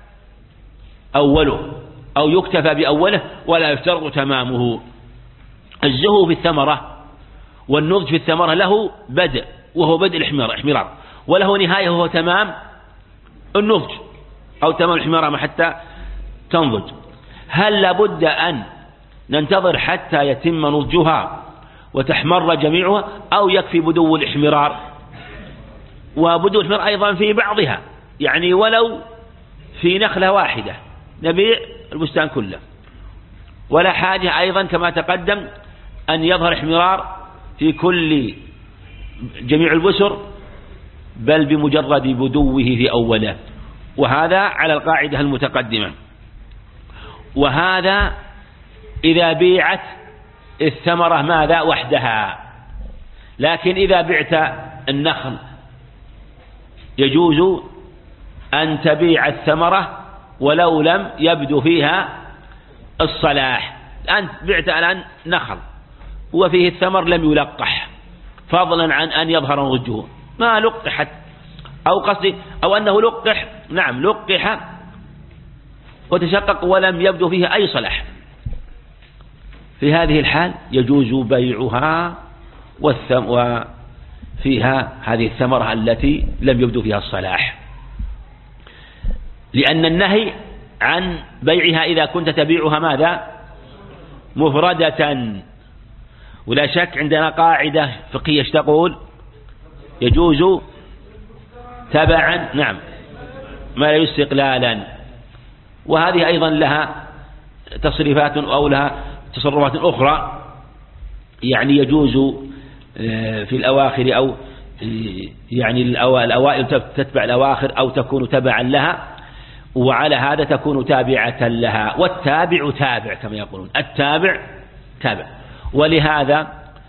أوله أو يكتفى بأوله ولا يفترض تمامه. الزهو في الثمرة والنضج في الثمرة له بدء وهو بدء الاحمرار، وله نهاية وهو تمام النضج أو تمام الحمارة حتى تنضج. هل لابد أن ننتظر حتى يتم نضجها وتحمر جميعها، أو يكفي بدو الاحمرار؟ وبدو الاحمرار أيضا في بعضها، يعني ولو في نخلة واحدة نبيع البستان كله، ولا حاجة أيضا كما تقدم أن يظهر احمرار في كل جميع البسر، بل بمجرد بدوه في أوله. وهذا على القاعدة المتقدمة. وهذا إذا بيعت الثمرة ماذا وحدها، لكن إذا بعت النخل يجوز أن تبيع الثمرة ولو لم يبدو فيها الصلاح. أنت بعت الآن نخل وفيه الثمر لم يلقح، فضلا عن أن يظهر نضجه، ما لقحت أو قصدي أو أنه لقح، نعم لقح وتشقق ولم يبدو فيها أي صلاح، في هذه الحال يجوز بيعها وفيها هذه الثمرة التي لم يبدو فيها الصلاح، لأن النهي عن بيعها إذا كنت تبيعها ماذا مفردة. ولا شك عندنا قاعدة فقهية تقول يجوز تبعا نعم ما لا استقلالا، وهذه أيضا لها تصريفات أو لها تصرفات أخرى، يعني يجوز في الأواخر أو يعني الأوائل تتبع الأواخر أو تكون تبعا لها، وعلى هذا تكون تابعة لها، والتابع تابع كما يقولون، التابع تابع. ولهذا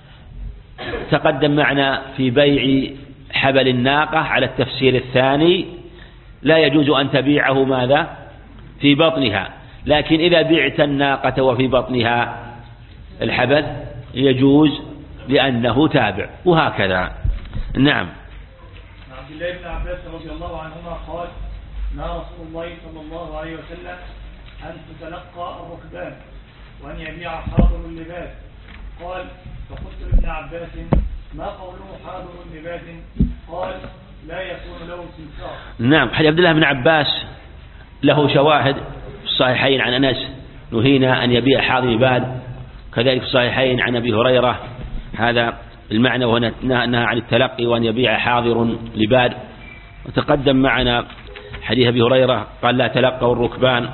تقدم معنا في بيع حبل الناقة على التفسير الثاني لا يجوز أن تبيعه ماذا في بطنها، لكن إذا بعت الناقة وفي بطنها الحبل يجوز لأنه تابع، وهكذا. نعم. عبد الله بن عباس رضي الله عنهما قال نهى رسول الله صلى الله عليه وسلم أن تتلقى الركبان وأن يبيع حاضر اللباس. قال فقلت لابن عباس ما قوله حاضر اللباس؟ قال لا يكون له سمسار. نعم. حديث عبد الله بن عباس له شواهد في الصحيحين عن أنس نهينا أن يبيع حاضر لباد، كذلك في الصحيحين عن أبي هريرة هذا المعنى وهو نهى عن التلقي وأن يبيع حاضر لباد. وتقدم معنا حديث أبي هريرة قال لا تلقوا الركبان،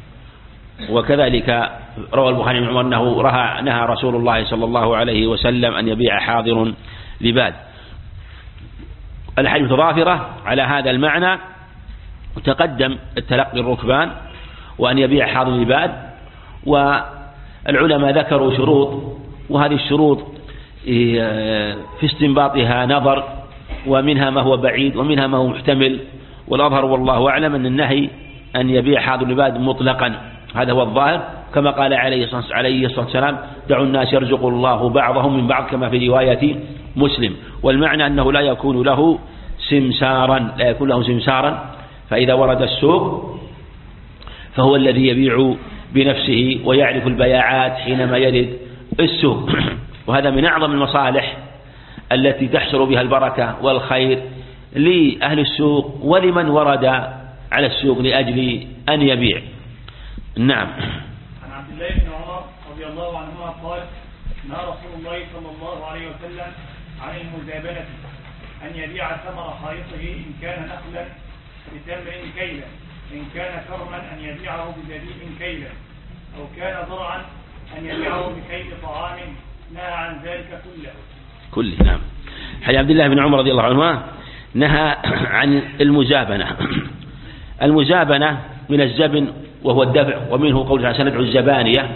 وكذلك روى البخاري عن عمر أنه نهى رسول الله صلى الله عليه وسلم أن يبيع حاضر لباد. الحديث متضافرة على هذا المعنى، وتقدم التلقي الركبان وأن يبيع حاضر لباد. والعلماء ذكروا شروط، وهذه الشروط في استنباطها نظر، ومنها ما هو بعيد ومنها ما هو محتمل، والأظهر والله أعلم أن النهي أن يبيع حاضر لباد مطلقا، هذا هو الظاهر، كما قال عليه الصلاة والسلام دعوا الناس يرزق الله بعضهم من بعض، كما في رواية مسلم. والمعنى أنه لا يكون له سمسارا، لا يكون له سمسارا، فإذا ورد السوق فهو الذي يبيع بنفسه ويعرف البياعات حينما يرد السوق. وهذا من أعظم المصالح التي تحصل بها البركة والخير لأهل السوق ولمن ورد على السوق لأجل أن يبيع. نعم. عن عبد الله بن عمر رضي الله عنهما قال نهى رسول الله صلى الله عليه وسلم عن المزابنة أن يبيع ثمر حائطه إن كان نخلا بتمر كيلا، إن كان كرما أن يبيعه بزبيب كيلا، أو كان زرعا أن يبيعه بكيل طعام، نهى عن ذلك كله. كله. نعم. حديث عبد الله بن عمر رضي الله عنهما نهى عن المزابنة. المزابنة من الزبن وهو الدفع، ومنه قوله تعالى سندعو الزبانية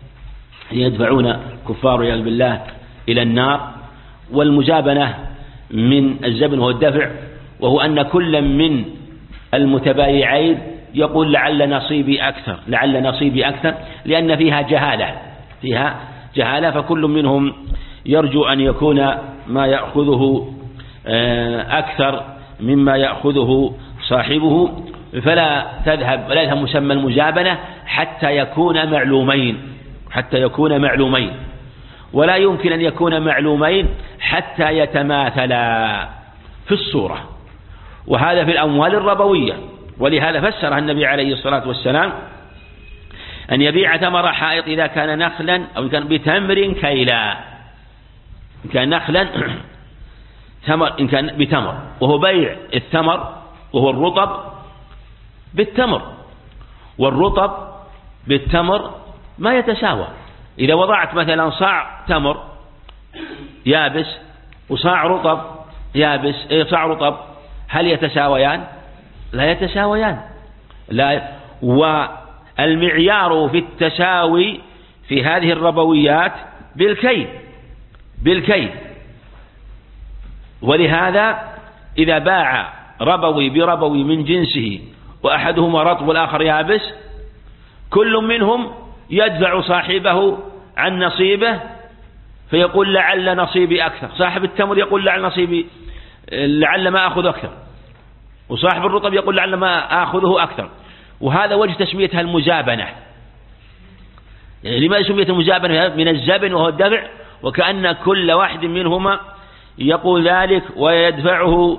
يدفعون كفار والعياذ بالله إلى النار. والمزابنة من الزبن وهو الدفع، وهو أن كل من المتبايعين يقول لعل نصيبي أكثر، لعل نصيبي أكثر، لأن فيها جهالة، فيها جهالة، فكل منهم يرجو أن يكون ما يأخذه أكثر مما يأخذه صاحبه، فلا تذهب ولا يذهب مسمى المزابنة حتى يكون معلومين، حتى يكون معلومين، ولا يمكن أن يكون معلومين حتى يتماثلا في الصورة، وهذا في الأموال الربوية. ولهذا فسرها النبي عليه الصلاة والسلام أن يبيع ثمر حائط إذا كان نخلا أو إن كان بتمر كيلا، إن كان نخلا ثمر، إن كان بتمر، وهو بيع الثمر وهو الرطب بالتمر، والرطب بالتمر ما يتساوى. إذا وضعت مثلا صاع تمر يابس وصاع رطب يابس، صاع رطب، هل يتساويان؟ لا يتساويان، لا. والمعيار في التساوي في هذه الربويات بالكيل بالكيل ولهذا إذا باع ربوي بربوي من جنسه وأحدهما رطب والآخر يابس كل منهم يدفع صاحبه عن نصيبه فيقول لعل نصيبي أكثر. صاحب التمر يقول لعل نصيبي لعل ما أخذ أكثر، وصاحب الرطب يقول لعل ما أخذه أكثر. وهذا وجه تسميتها المزابنة. يعني لماذا سميت المزابنة؟ من الزبن وهو الدفع، وكأن كل واحد منهما يقول ذلك ويدفعه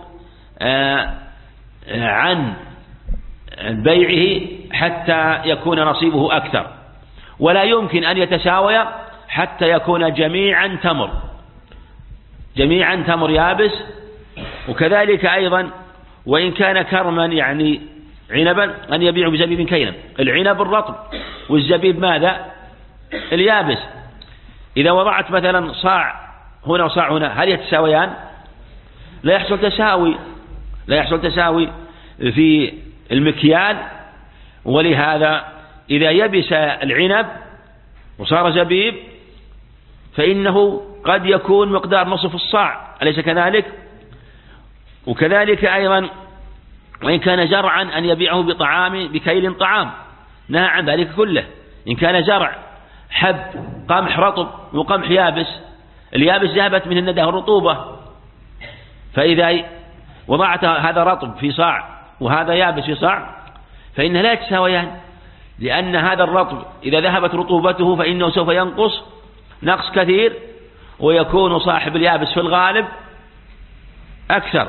عن بيعه حتى يكون نصيبه أكثر. ولا يمكن أن يتساوي حتى يكون جميعا تمر جميعا تمر يابس. وكذلك أيضا وإن كان كرما يعني عنبا أن يبيع بزبيب كيلا. العنب الرطب والزبيب ماذا؟ اليابس. إذا وضعت مثلا صاع هنا وصاع هنا هل يتساويان؟ لا يحصل تساوي لا يحصل تساوي في المكيال. ولهذا إذا يبس العنب وصار زبيب فإنه قد يكون مقدار نصف الصاع، أليس كذلك؟ وكذلك أيضا وإن كان زرعا أن يبيعه بطعام بكيل طعام، نهى عن ذلك كله. إن كان زرع حب قمح رطب وقمح يابس، اليابس ذهبت من الندى الرطوبة، فإذا وضعت هذا رطب في صاع وهذا يابس في صاع فإنه لا يتساويان، لأن هذا الرطب إذا ذهبت رطوبته فإنه سوف ينقص نقص كثير، ويكون صاحب اليابس في الغالب أكثر.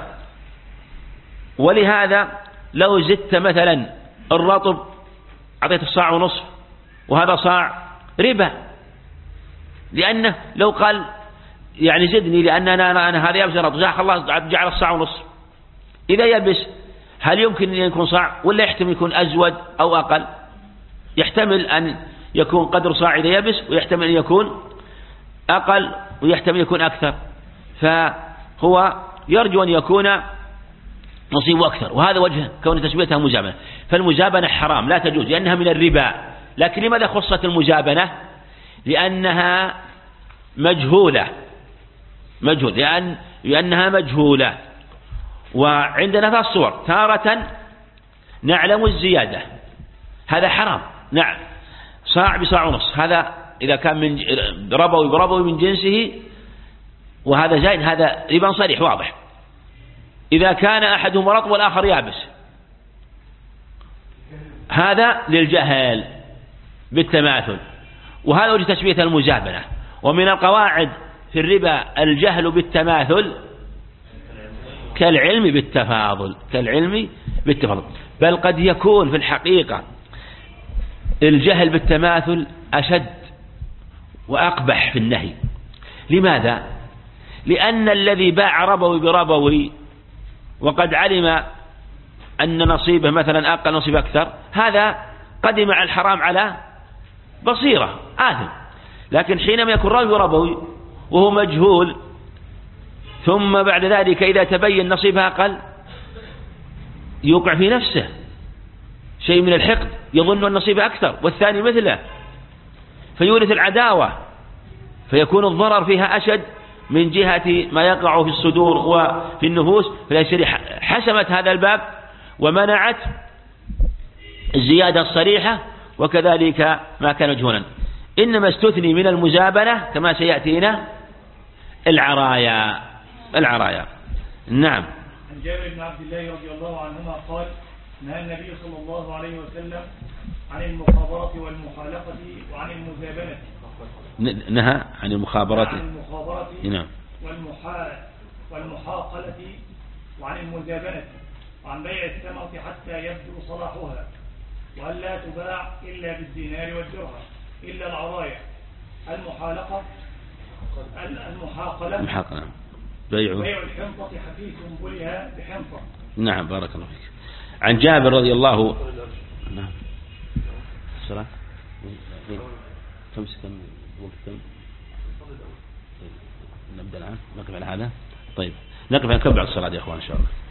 ولهذا لو زدت مثلا الرطب أعطيت الصاع ونصف وهذا صاع ربا، لأنه لو قال يعني زدني لأن أنا, أنا هذا يابس الرطب خلاص جعل الصاع ونصف. إذا يبس هل يمكن أن يكون صاع ولا يحتمل يكون أزود أو أقل؟ يحتمل أن يكون قدر صاع إذا يبس، ويحتمل أن يكون أقل، ويحتمل يكون أكثر. فهو يرجو أن يكون نصيبه أكثر، وهذا وجه كون تسميتها مزابنة. فالمزابنة حرام لا تجوز لأنها من الربا. لكن لماذا خصت المزابنة؟ لأنها مجهولة مجهول لأن لأنها مجهولة. وعندنا ثلاث صور: تارة نعلم الزيادة، هذا حرام، نعم، صاع بصاع ونصف، هذا إذا كان من ربوي بربوي من جنسه وهذا زائد، هذا ربا صريح واضح. إذا كان أحدهما رطب والآخر يابس هذا للجهل بالتماثل، وهذا وجه تسمية المزابنة. ومن القواعد في الربا الجهل بالتماثل كالعلم بالتفاضل كالعلم بالتفاضل بل قد يكون في الحقيقة الجهل بالتماثل أشد وأقبح في النهي. لماذا؟ لأن الذي باع ربوي بربوي وقد علم أن نصيبه مثلا أقل نصيب أكثر، هذا قدم على الحرام على بصيرة آثم. لكن حينما يكون ربوي بربوي وهو مجهول، ثم بعد ذلك إذا تبين نصيبها أقل يوقع في نفسه شيء من الحقد، يظن أن نصيبه أكثر والثاني مثله، فيورث العداوة، فيكون الضرر فيها أشد من جهة ما يقع في الصدور وفي النفوس. فالشريعة حسمت هذا الباب ومنعت الزيادة الصريحة، وكذلك ما كان مجهولا. إنما استثني من المزابنة كما سيأتينا العرايا العرايا نعم. عن جابر بن عبد الله رضي الله عنهما قال: نهى النبي صلى الله عليه وسلم عن المخابرة والمخالفة وعن المزابنة. نهى عن المخابرة عن المخابرة نعم والمحا والمحاقلة وعن المزابنة وعن بيع الثمرة حتى يبدو صلاحها، وأن لا تباع إلا بالدينار والدرهم إلا العرايا. المحالقة المحاقلة المحاقلة بيع بيع الحنطة حفيف بلها بحنطة. نعم بارك الله فيك. عن جابر رضي الله نعم الصلاة كم سكن وقت كم نبدأ الآن نقف على هذا. طيب نقف نكبر الصلاة يا أخوان إن شاء الله.